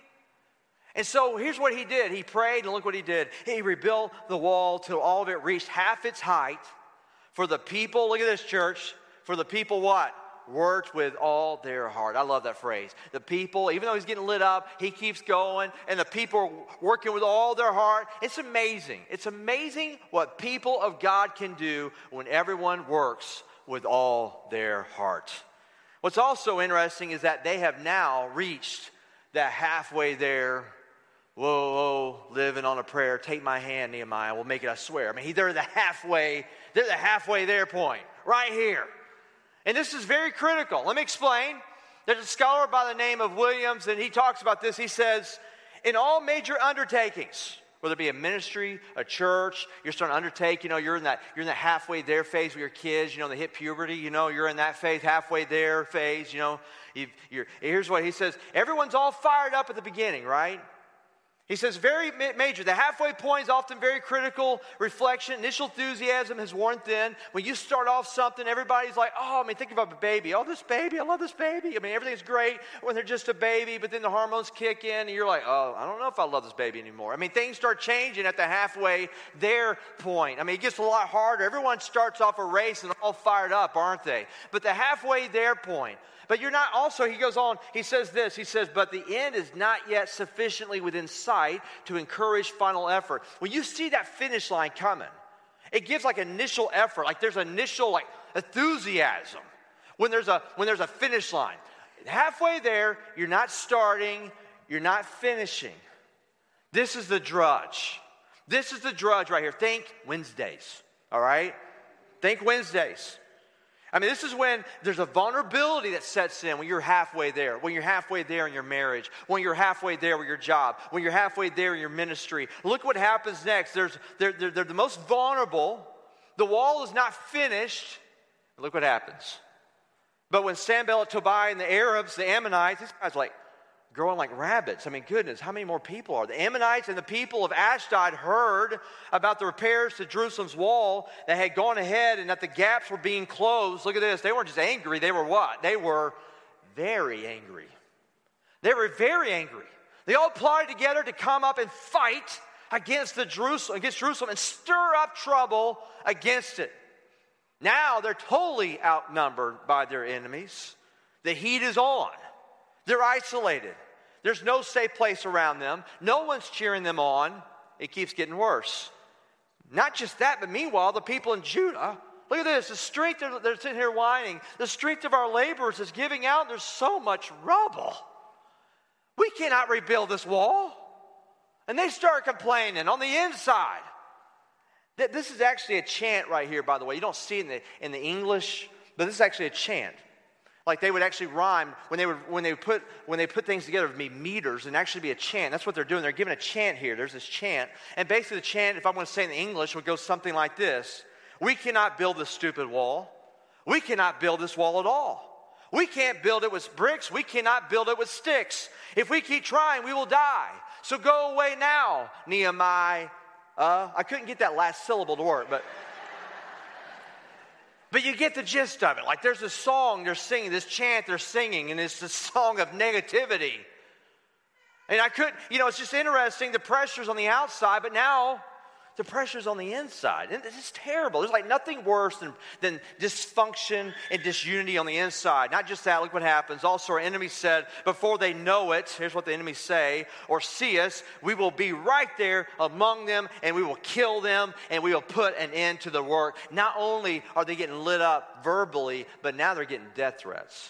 S4: And so here's what he did. He prayed, and look what he did. He rebuilt the wall till all of it reached half its height. For the people, look at this, church. For the people what? Worked with all their heart. I love that phrase. The people, even though he's getting lit up, he keeps going. And the people are working with all their heart. It's amazing. It's amazing what people of God can do when everyone works with all their heart. What's also interesting is that they have now reached that halfway there. Whoa, whoa, living on a prayer. Take my hand, Nehemiah. We'll make it, I swear. I mean, they're the halfway, they're the halfway there point. Right here. And this is very critical. Let me explain. There's a scholar by the name of Williams, and he talks about this. He says, in all major undertakings, whether it be a ministry, a church, you're starting to undertake, you know, you're in that you're in that halfway there phase with your kids, you know, they hit puberty, you know, you're in that phase, halfway there phase, you know. You've, you're, here's what he says. Everyone's all fired up at the beginning, right? He says, very major. The halfway point is often very critical reflection. Initial enthusiasm has worn thin. When you start off something, everybody's like, oh, I mean, think about a baby. Oh, this baby, I love this baby. I mean, everything's great when they're just a baby, but then the hormones kick in, and you're like, oh, I don't know if I love this baby anymore. I mean, things start changing at the halfway there point. I mean, it gets a lot harder. Everyone starts off a race and all fired up, aren't they? But the halfway there point. But you're not also, he goes on, he says this, he says, but the end is not yet sufficiently within sight to encourage final effort. When you see that finish line coming, it gives like initial effort, like there's initial like enthusiasm when there's a when there's a finish line. Halfway there, you're not starting, you're not finishing. This is the drudge. This is the drudge right here. Think Wednesdays, all right? Think Wednesdays. I mean, this is when there's a vulnerability that sets in when you're halfway there, when you're halfway there in your marriage, when you're halfway there with your job, when you're halfway there in your ministry. Look what happens next. There's, they're, they're, they're the most vulnerable. The wall is not finished. Look what happens. But when Sanballat, Tobiah, and the Arabs, the Ammonites, these guys are like growing like rabbits. I mean, goodness, how many more people are there? The Ammonites and the people of Ashdod heard about the repairs to Jerusalem's wall that had gone ahead and that the gaps were being closed. Look at this. They weren't just angry. They were what? They were very angry. They were very angry. They all plotted together to come up and fight against the Jerusalem, against Jerusalem and stir up trouble against it. Now they're totally outnumbered by their enemies. The heat is on. They're isolated. There's no safe place around them. No one's cheering them on. It keeps getting worse. Not just that, but meanwhile, the people in Judah, look at this. The strength, they're sitting here whining. The strength of our laborers is giving out. There's so much rubble. We cannot rebuild this wall. And they start complaining on the inside. This is actually a chant right here, by the way. You don't see it in the, in the English, but this is actually a chant. Like they would actually rhyme when they would when they would put when they put things together, it would be meters and actually be a chant. That's what they're doing. They're giving a chant here. There's this chant, and basically the chant, if I want to say it in English, would go something like this: we cannot build this stupid wall. We cannot build this wall at all. We can't build it with bricks. We cannot build it with sticks. If we keep trying, we will die. So go away now, Nehemiah. Uh, I couldn't get that last syllable to work, but. But you get the gist of it. Like there's a song they're singing, this chant they're singing, and it's a song of negativity. And I couldn't, you know, it's just interesting. The pressure's on the outside, but now the pressure's on the inside. And this is terrible. There's like nothing worse than, than dysfunction and disunity on the inside. Not just that, look what happens. Also, our enemy said, before they know it, here's what the enemies say, or see us, we will be right there among them, and we will kill them, and we will put an end to the work. Not only are they getting lit up verbally, but now they're getting death threats.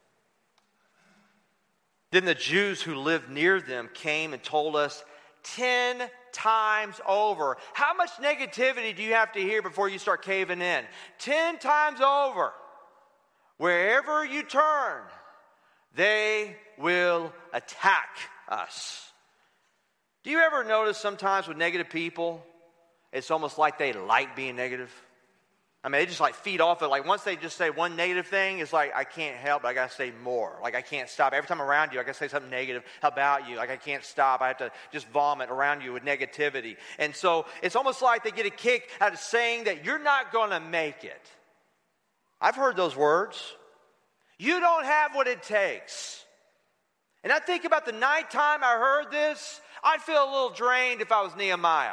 S4: Then the Jews who lived near them came and told us ten times over. How much negativity do you have to hear before you start caving in? Ten times over. Wherever you turn, they will attack us. Do you ever notice sometimes with negative people, it's almost like they like being negative? I mean, they just like feed off it. Like once they just say one negative thing, it's like, I can't help, I got to say more. Like I can't stop. Every time I'm around you, I got to say something negative about you. Like I can't stop. I have to just vomit around you with negativity. And so it's almost like they get a kick out of saying that you're not going to make it. I've heard those words. You don't have what it takes. And I think about the nighttime I heard this, I'd feel a little drained if I was Nehemiah.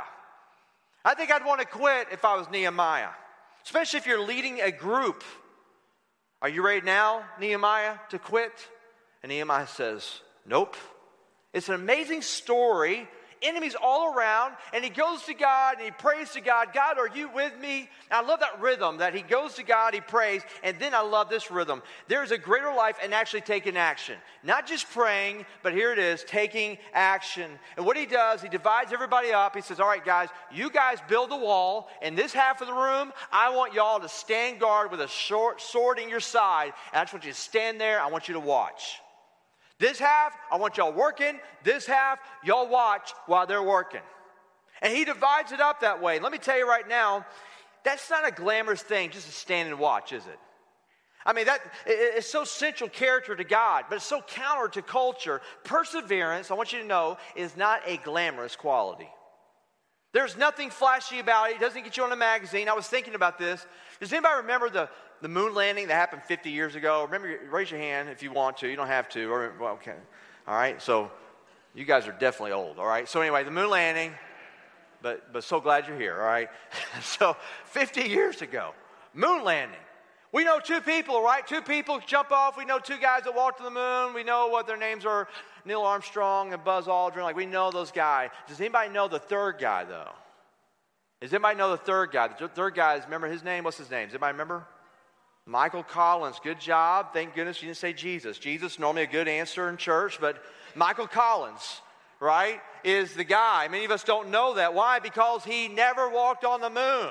S4: I think I'd want to quit if I was Nehemiah. Especially if you're leading a group. Are you ready now, Nehemiah, to quit? And Nehemiah says, nope. It's an amazing story. Enemies all around. And he goes to God and he prays to God. God, are you with me? And I love that rhythm that he goes to God, he prays. And then I love this rhythm. There is a greater life in actually taking action. Not just praying, but here it is, taking action. And what he does, he divides everybody up. He says, all right, guys, you guys build the wall. In this half of the room, I want y'all to stand guard with a short sword in your side. And I just want you to stand there. I want you to watch. This half, I want y'all working. This half, y'all watch while they're working. And he divides it up that way. Let me tell you right now, that's not a glamorous thing just to stand and watch, is it? I mean, that it's so central character to God, but it's so counter to culture. Perseverance, I want you to know, is not a glamorous quality. There's nothing flashy about it. It doesn't get you on a magazine. I was thinking about this. Does anybody remember the, the moon landing that happened fifty years ago? Remember, raise your hand if you want to. You don't have to. Or, well, okay. All right. So you guys are definitely old. All right. So anyway, the moon landing, but, but so glad you're here. All right. So fifty years ago, moon landing. We know two people, right? Two people jump off. We know two guys that walked to the moon. We know what their names are, Neil Armstrong and Buzz Aldrin. Like, we know those guys. Does anybody know the third guy, though? Does anybody know the third guy? The third guy is, remember his name? What's his name? Does anybody remember? Michael Collins. Good job. Thank goodness you didn't say Jesus. Jesus, normally a good answer in church, but Michael Collins, right, is the guy. Many of us don't know that. Why? Because he never walked on the moon.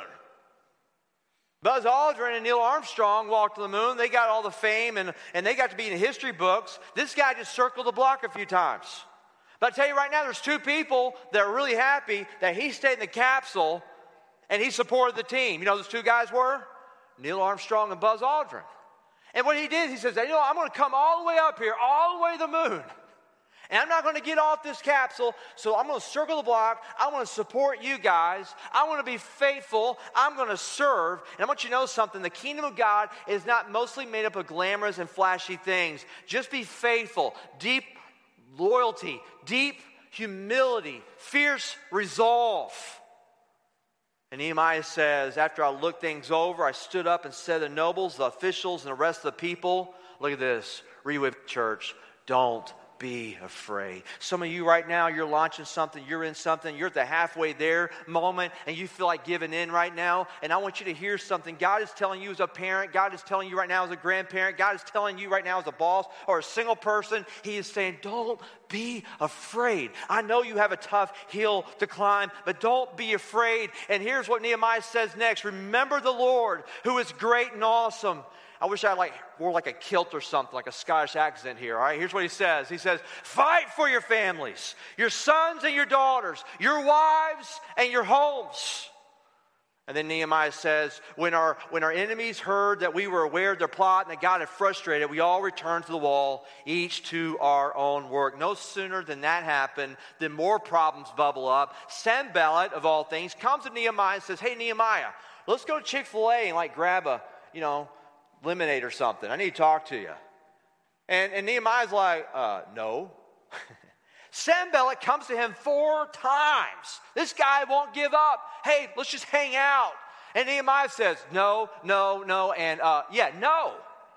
S4: Buzz Aldrin and Neil Armstrong walked to the moon. They got all the fame, and, and they got to be in history books. This guy just circled the block a few times. But I tell you right now, there's two people that are really happy that he stayed in the capsule and he supported the team. You know who those two guys were? Neil Armstrong and Buzz Aldrin. And what he did, he says, you know, I'm going to come all the way up here, all the way to the moon. And I'm not going to get off this capsule, so I'm going to circle the block. I want to support you guys. I want to be faithful. I'm going to serve. And I want you to know something. The kingdom of God is not mostly made up of glamorous and flashy things. Just be faithful. Deep loyalty. Deep humility. Fierce resolve. And Nehemiah says, after I looked things over, I stood up and said to the nobles, the officials, and the rest of the people, look at this. Read with church. Don't be afraid. Some of you right now, you're launching something, you're in something, you're at the halfway there moment, and you feel like giving in right now. And I want you to hear something. God is telling you as a parent, God is telling you right now as a grandparent, God is telling you right now as a boss or a single person, He is saying, don't be afraid. I know you have a tough hill to climb, but don't be afraid. And here's what Nehemiah says next. Remember the Lord who is great and awesome. I wish I like wore like a kilt or something, like a Scottish accent here. All right, here's what he says. He says, fight for your families, your sons and your daughters, your wives and your homes. And then Nehemiah says, when our, when our enemies heard that we were aware of their plot and that God had frustrated, we all returned to the wall, each to our own work. No sooner than that happened, than more problems bubble up. Sanballat, of all things, comes to Nehemiah and says, hey, Nehemiah, let's go to Chick-fil-A and like grab a, you know, lemonade or something. I need to talk to you. And, and Nehemiah's like, uh, no. Sanballat comes to him four times. This guy won't give up. Hey, let's just hang out. And Nehemiah says, no, no, no, and uh, yeah, no.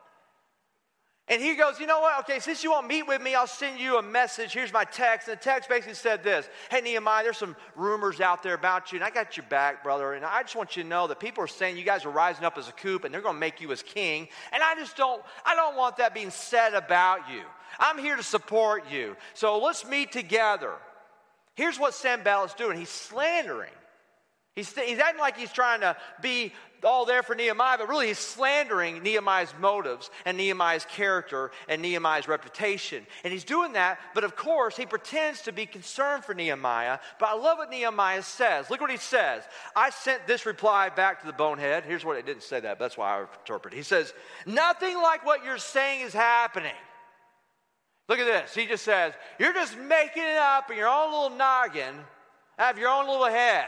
S4: And he goes, you know what? Okay, since you won't meet with me, I'll send you a message. Here's my text. And the text basically said this. Hey, Nehemiah, there's some rumors out there about you, and I got your back, brother. And I just want you to know that people are saying you guys are rising up as a coup, and they're going to make you as king. And I just don't, I don't want that being said about you. I'm here to support you. So let's meet together. Here's what Sanballat's doing. He's slandering. He's, he's acting like he's trying to be all there for Nehemiah, but really he's slandering Nehemiah's motives and Nehemiah's character and Nehemiah's reputation. And he's doing that, but of course he pretends to be concerned for Nehemiah. But I love what Nehemiah says. Look what he says. I sent this reply back to the bonehead. Here's what it didn't say that, but that's why I interpret it. He says, nothing like what you're saying is happening. Look at this. He just says, you're just making it up in your own little noggin, out of your own little head.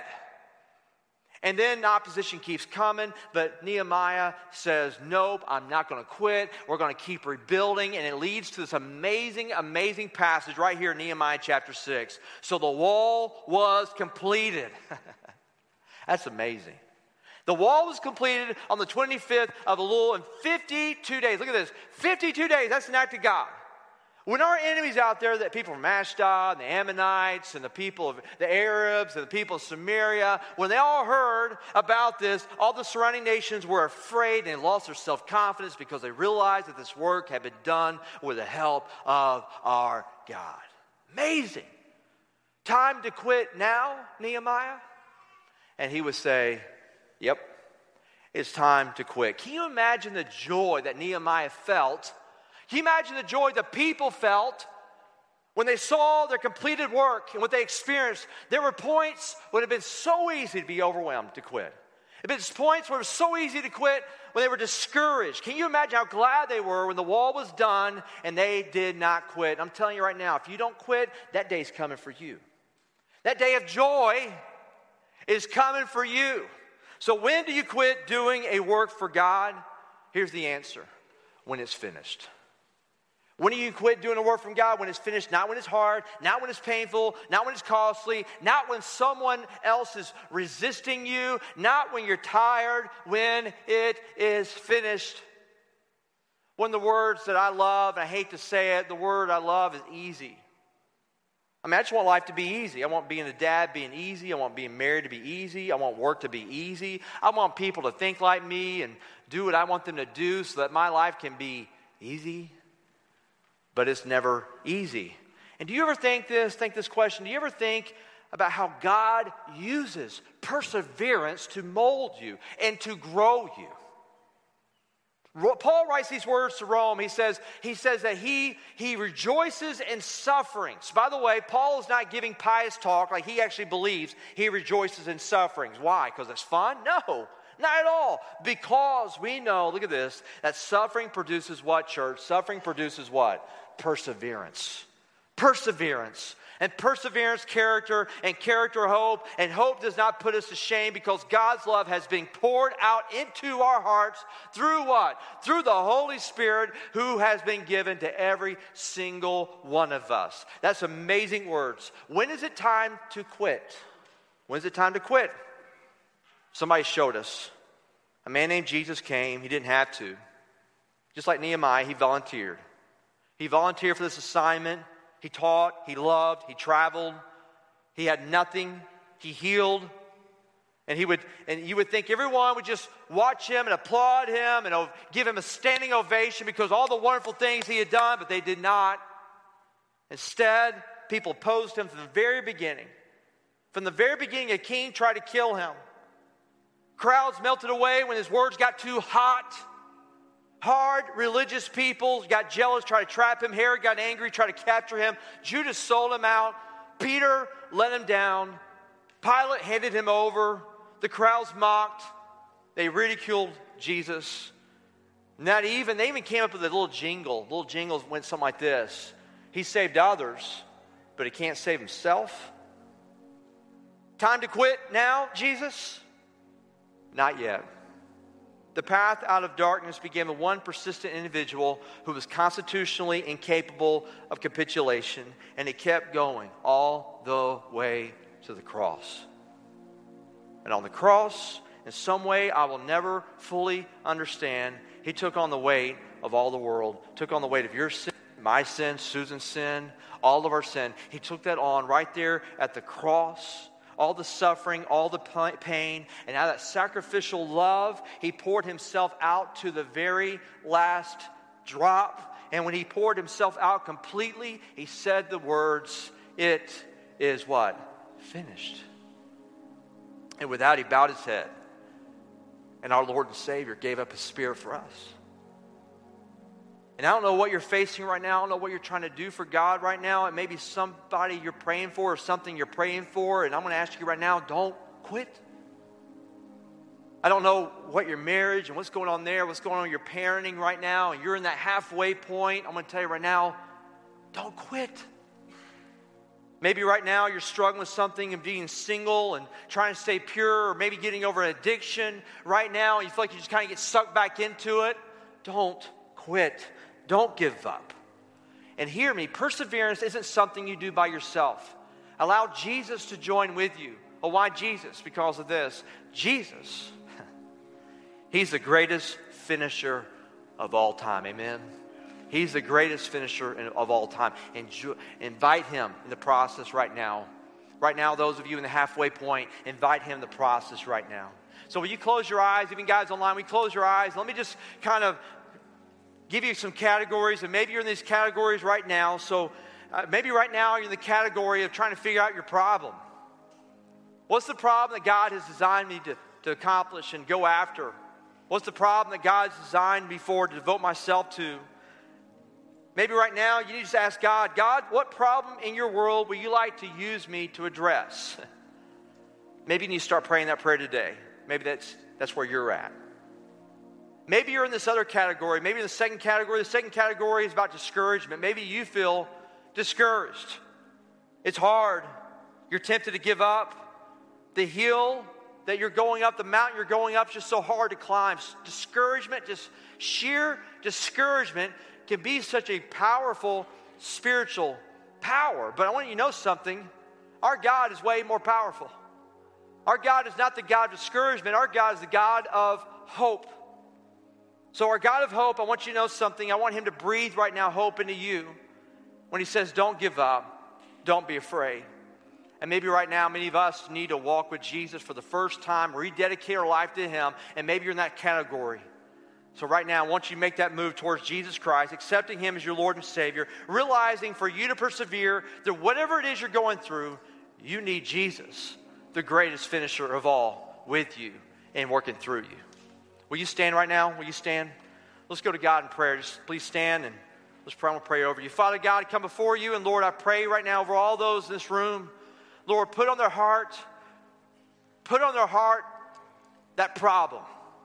S4: And then opposition keeps coming, but Nehemiah says, nope, I'm not going to quit. We're going to keep rebuilding. And it leads to this amazing, amazing passage right here in Nehemiah chapter six. So the wall was completed. That's amazing. The wall was completed on the twenty-fifth of Elul in fifty-two days. Look at this. fifty-two days. That's an act of God. When our enemies out there, the people from Ashdod, and the Ammonites, and the people of the Arabs, and the people of Samaria, when they all heard about this, all the surrounding nations were afraid and they lost their self-confidence because they realized that this work had been done with the help of our God. Amazing. Time to quit now, Nehemiah? And he would say, yep, it's time to quit. Can you imagine the joy that Nehemiah felt? Can you imagine the joy the people felt when they saw their completed work and what they experienced? There were points when it had been so easy to be overwhelmed, to quit. There had been points where it was so easy to quit when they were discouraged. Can you imagine how glad they were when the wall was done and they did not quit? I'm telling you right now, if you don't quit, that day's coming for you. That day of joy is coming for you. So when do you quit doing a work for God? Here's the answer. When it's finished. When do you quit doing the work from God? When it's finished, not when it's hard, not when it's painful, not when it's costly, not when someone else is resisting you, not when you're tired, when it is finished. One of the words that I love, and I hate to say it, the word I love is easy. I mean, I just want life to be easy. I want being a dad being easy. I want being married to be easy. I want work to be easy. I want people to think like me and do what I want them to do so that my life can be easy. But it's never easy. And do you ever think this, think this question, do you ever think about how God uses perseverance to mold you and to grow you? Paul writes these words to Rome. He says, he says that he, he rejoices in sufferings. By the way, Paul is not giving pious talk like he actually believes he rejoices in sufferings. Why? Because it's fun? No. Not at all. Because we know, look at this, that suffering produces what, church? Suffering produces what? Perseverance. Perseverance. And perseverance, character, and character, hope. And hope does not put us to shame because God's love has been poured out into our hearts through what? Through the Holy Spirit who has been given to every single one of us. That's amazing words. When is it time to quit? When is it time to quit? Somebody showed us. A man named Jesus came. He didn't have to. Just like Nehemiah, he volunteered. He volunteered for this assignment. He taught. He loved. He traveled. He had nothing. He healed. And he would, and you would think everyone would just watch him and applaud him and give him a standing ovation because all the wonderful things he had done, but they did not. Instead, people opposed him from the very beginning. From the very beginning, a king tried to kill him. Crowds melted away when his words got too hot. hard religious people got jealous, tried to trap him. Herod got angry, tried to capture him. Judas sold him out. Peter let him down. Pilate handed him over. The crowds mocked. They ridiculed Jesus. Not even, they even came up with a little jingle. Little jingles went something like this. He saved others, but he can't save himself. Time to quit now, Jesus? Not yet. The path out of darkness began with one persistent individual who was constitutionally incapable of capitulation, and it kept going all the way to the cross. And on the cross, in some way I will never fully understand, he took on the weight of all the world, took on the weight of your sin, my sin, Susan's sin, all of our sin. He took that on right there at the cross. All the suffering, all the pain, and out of that sacrificial love, he poured himself out to the very last drop. And when he poured himself out completely, he said the words, "It is what? Finished." And with that, he bowed his head. And our Lord and Savior gave up his spirit for us. And I don't know what you're facing right now. I don't know what you're trying to do for God right now. It may be somebody you're praying for or something you're praying for. And I'm going to ask you right now, don't quit. I don't know what your marriage and what's going on there, what's going on with your parenting right now. And you're in that halfway point. I'm going to tell you right now, don't quit. Maybe right now you're struggling with something and being single and trying to stay pure, or maybe getting over an addiction right now. You feel like you just kind of get sucked back into it. Don't quit. Don't give up. And hear me, perseverance isn't something you do by yourself. Allow Jesus to join with you. Well, why Jesus? Because of this. Jesus, he's the greatest finisher of all time. Amen? He's the greatest finisher of all time. Enjoy, invite him in the process right now. Right now, those of you in the halfway point, invite him in the process right now. So will you close your eyes? Even guys online, we close your eyes. Let me just kind of give you some categories, and maybe you're in these categories right now. So uh, maybe right now you're in the category of trying to figure out your problem. What's the problem that God has designed me to, to accomplish and go after? What's the problem that God's designed me for to devote myself to? Maybe right now you need to just ask God, God, what problem in your world will you like to use me to address? Maybe you need to start praying that prayer today. Maybe that's that's where you're at. Maybe you're in this other category. Maybe in the second category. The second category is about discouragement. Maybe you feel discouraged. It's hard. You're tempted to give up. The hill that you're going up, the mountain you're going up is just so hard to climb. Discouragement, just sheer discouragement can be such a powerful spiritual power. But I want you to know something. Our God is way more powerful. Our God is not the God of discouragement. Our God is the God of hope. So our God of hope, I want you to know something. I want him to breathe right now hope into you when he says, don't give up, don't be afraid. And maybe right now, many of us need to walk with Jesus for the first time, rededicate our life to him, and maybe you're in that category. So right now, I want you to make that move towards Jesus Christ, accepting him as your Lord and Savior, realizing for you to persevere that whatever it is you're going through, you need Jesus, the greatest finisher of all, with you and working through you. Will you stand right now? Will you stand? Let's go to God in prayer. Just please stand and let's pray. I'm going to pray over you. Father God, I come before you, and Lord, I pray right now over all those in this room. Lord, put on their heart, put on their heart that problem.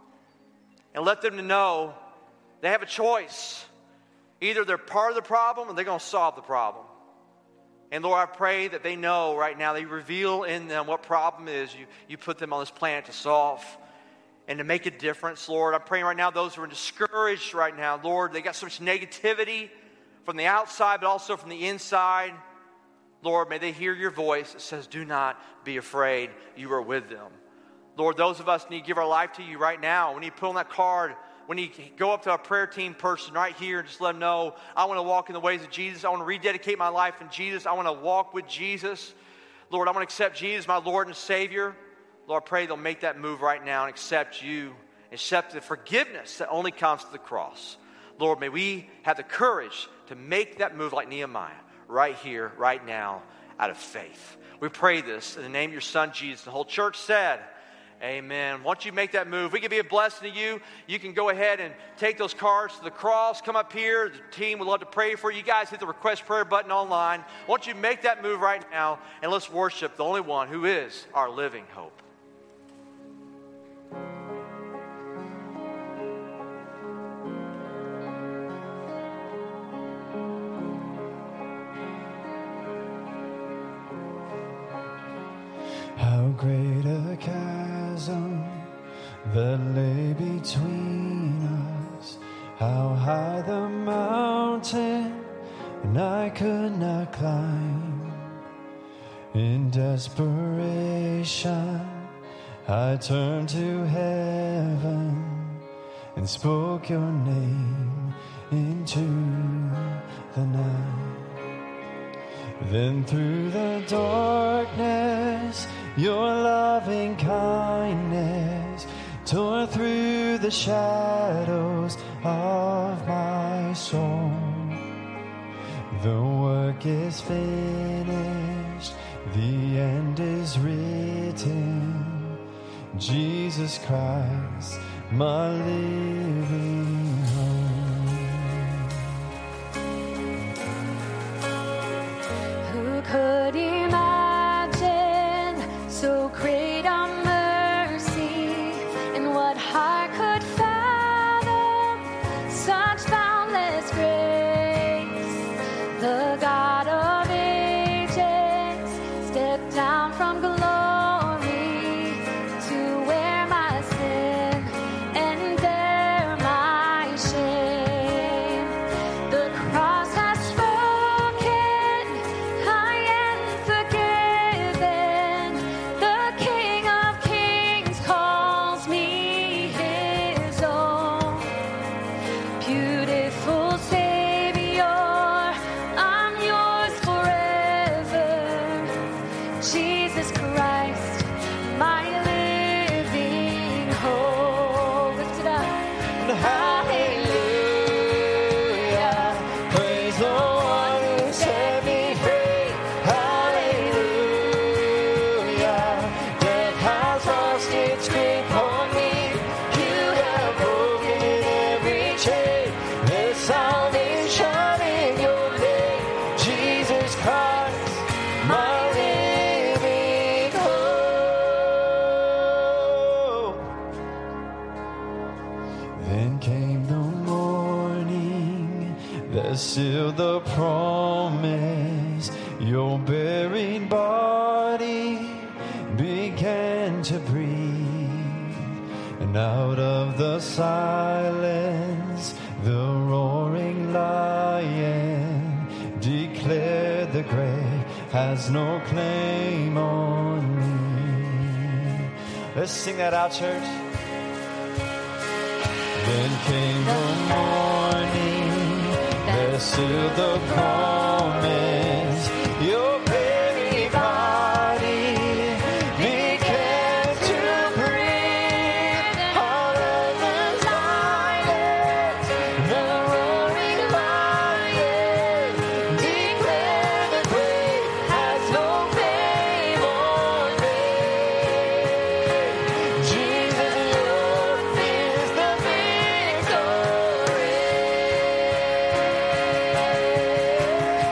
S4: And let them to know they have a choice. Either they're part of the problem or they're going to solve the problem. And Lord, I pray that they know right now, they reveal in them what problem is you, you put them on this planet to solve and to make a difference, Lord. I'm praying right now those who are discouraged right now, Lord, they got so much negativity from the outside but also from the inside. Lord, may they hear your voice that says, do not be afraid, you are with them. Lord, those of us need to give our life to you right now. We need to put on that card. We need to go up to a prayer team person right here and just let them know, I want to walk in the ways of Jesus. I want to rededicate my life in Jesus. I want to walk with Jesus. Lord, I want to accept Jesus, my Lord and Savior. Lord, I pray they'll make that move right now and accept you, accept the forgiveness that only comes to the cross. Lord, may we have the courage to make that move like Nehemiah right here, right now, out of faith. We pray this in the name of your Son, Jesus. The whole church said, Amen. Once you make that move, we can be a blessing to you. You can go ahead and take those cards to the cross. Come up here. The team would love to pray for you. You guys hit the request prayer button online. Once you make that move right now, and let's worship the only one who is our living hope.
S2: How great a chasm that lay between us. How high the mountain, and I could not climb. In desperation, I turned to heaven and spoke your name into the night. Then through the darkness, your loving kindness tore through the shadows of my soul. The work is finished, the end is written. Jesus Christ, my living hope.
S3: Who could imagine so great a mercy, and what heart could fathom such boundless grace? The God of ages stepped down from glory to wear my sin and bear my shame. The cross has spoken, I am forgiven. The King of Kings calls me his own. Beautiful Savior, I'm yours forever. Jesus Christ, my living hope. Lift it up.
S2: Hallelujah, praise the one who set me free. Hallelujah, death has lost its grip on me. You have broken every chain. There's salvation in your name, Jesus Christ, my living hope. Then came the morning that sealed the promise. Your buried body began to breathe, and out of the silence, the roaring lion declared the grave has no claim on me.
S1: Let's sing that out, church.
S2: Then came the morning that sealed the promise. Your very body began to breathe. Out of the silence, the roaring lion declared the grave has no claim on me. Jesus, yours is the victory.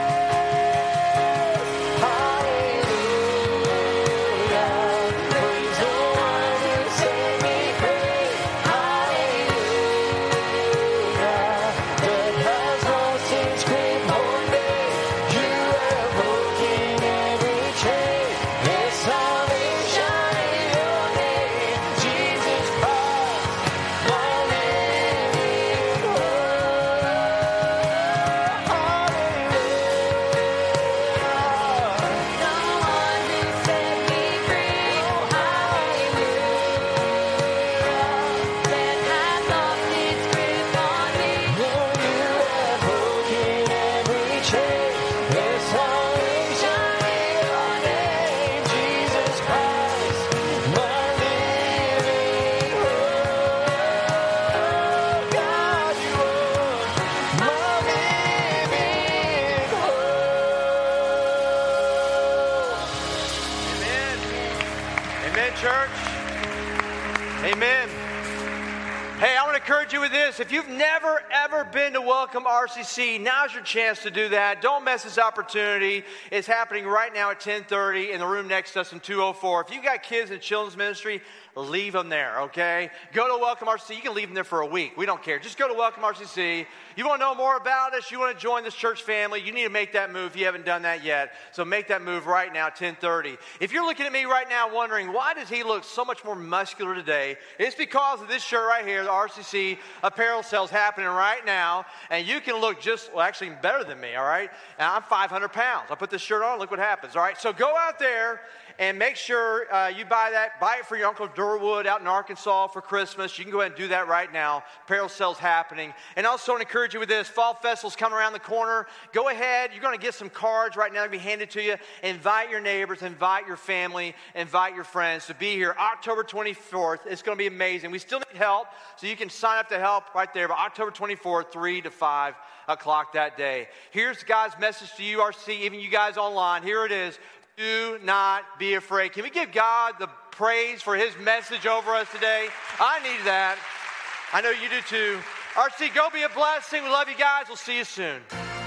S4: Hey, I want to encourage you with this. If you've never, ever been to Welcome R C C, now's your chance to do that. Don't miss this opportunity. It's happening right now at ten thirty in the room next to us in two oh four. If you've got kids in children's ministry, leave them there, okay? Go to Welcome R C C. You can leave them there for a week. We don't care. Just go to Welcome R C C. You want to know more about us? You want to join this church family? You need to make that move if you haven't done that yet. So make that move right now, ten thirty. If you're looking at me right now wondering, why does he look so much more muscular today? It's because of this shirt right here, the R C C apparel sales happening right now. And you can look just, well, actually better than me, all right? And I'm five hundred pounds. I put this shirt on, look what happens, all right? So go out there and make sure uh, you buy that. Buy it for your Uncle Durwood out in Arkansas for Christmas. You can go ahead and do that right now. Apparel sales happening. And also I want to encourage you with this. Fall Festival's coming around the corner. Go ahead. You're going to get some cards right now to be handed to you. Invite your neighbors. Invite your family. Invite your friends to be here October twenty-fourth. It's going to be amazing. We still need help, so you can sign up to help right there. But October twenty-fourth, three to five o'clock that day. Here's God's message to you, R C, even you guys online. Here it is. Do not be afraid. Can we give God the praise for his message over us today? I need that. I know you do too. R C, go be a blessing. We love you guys. We'll see you soon.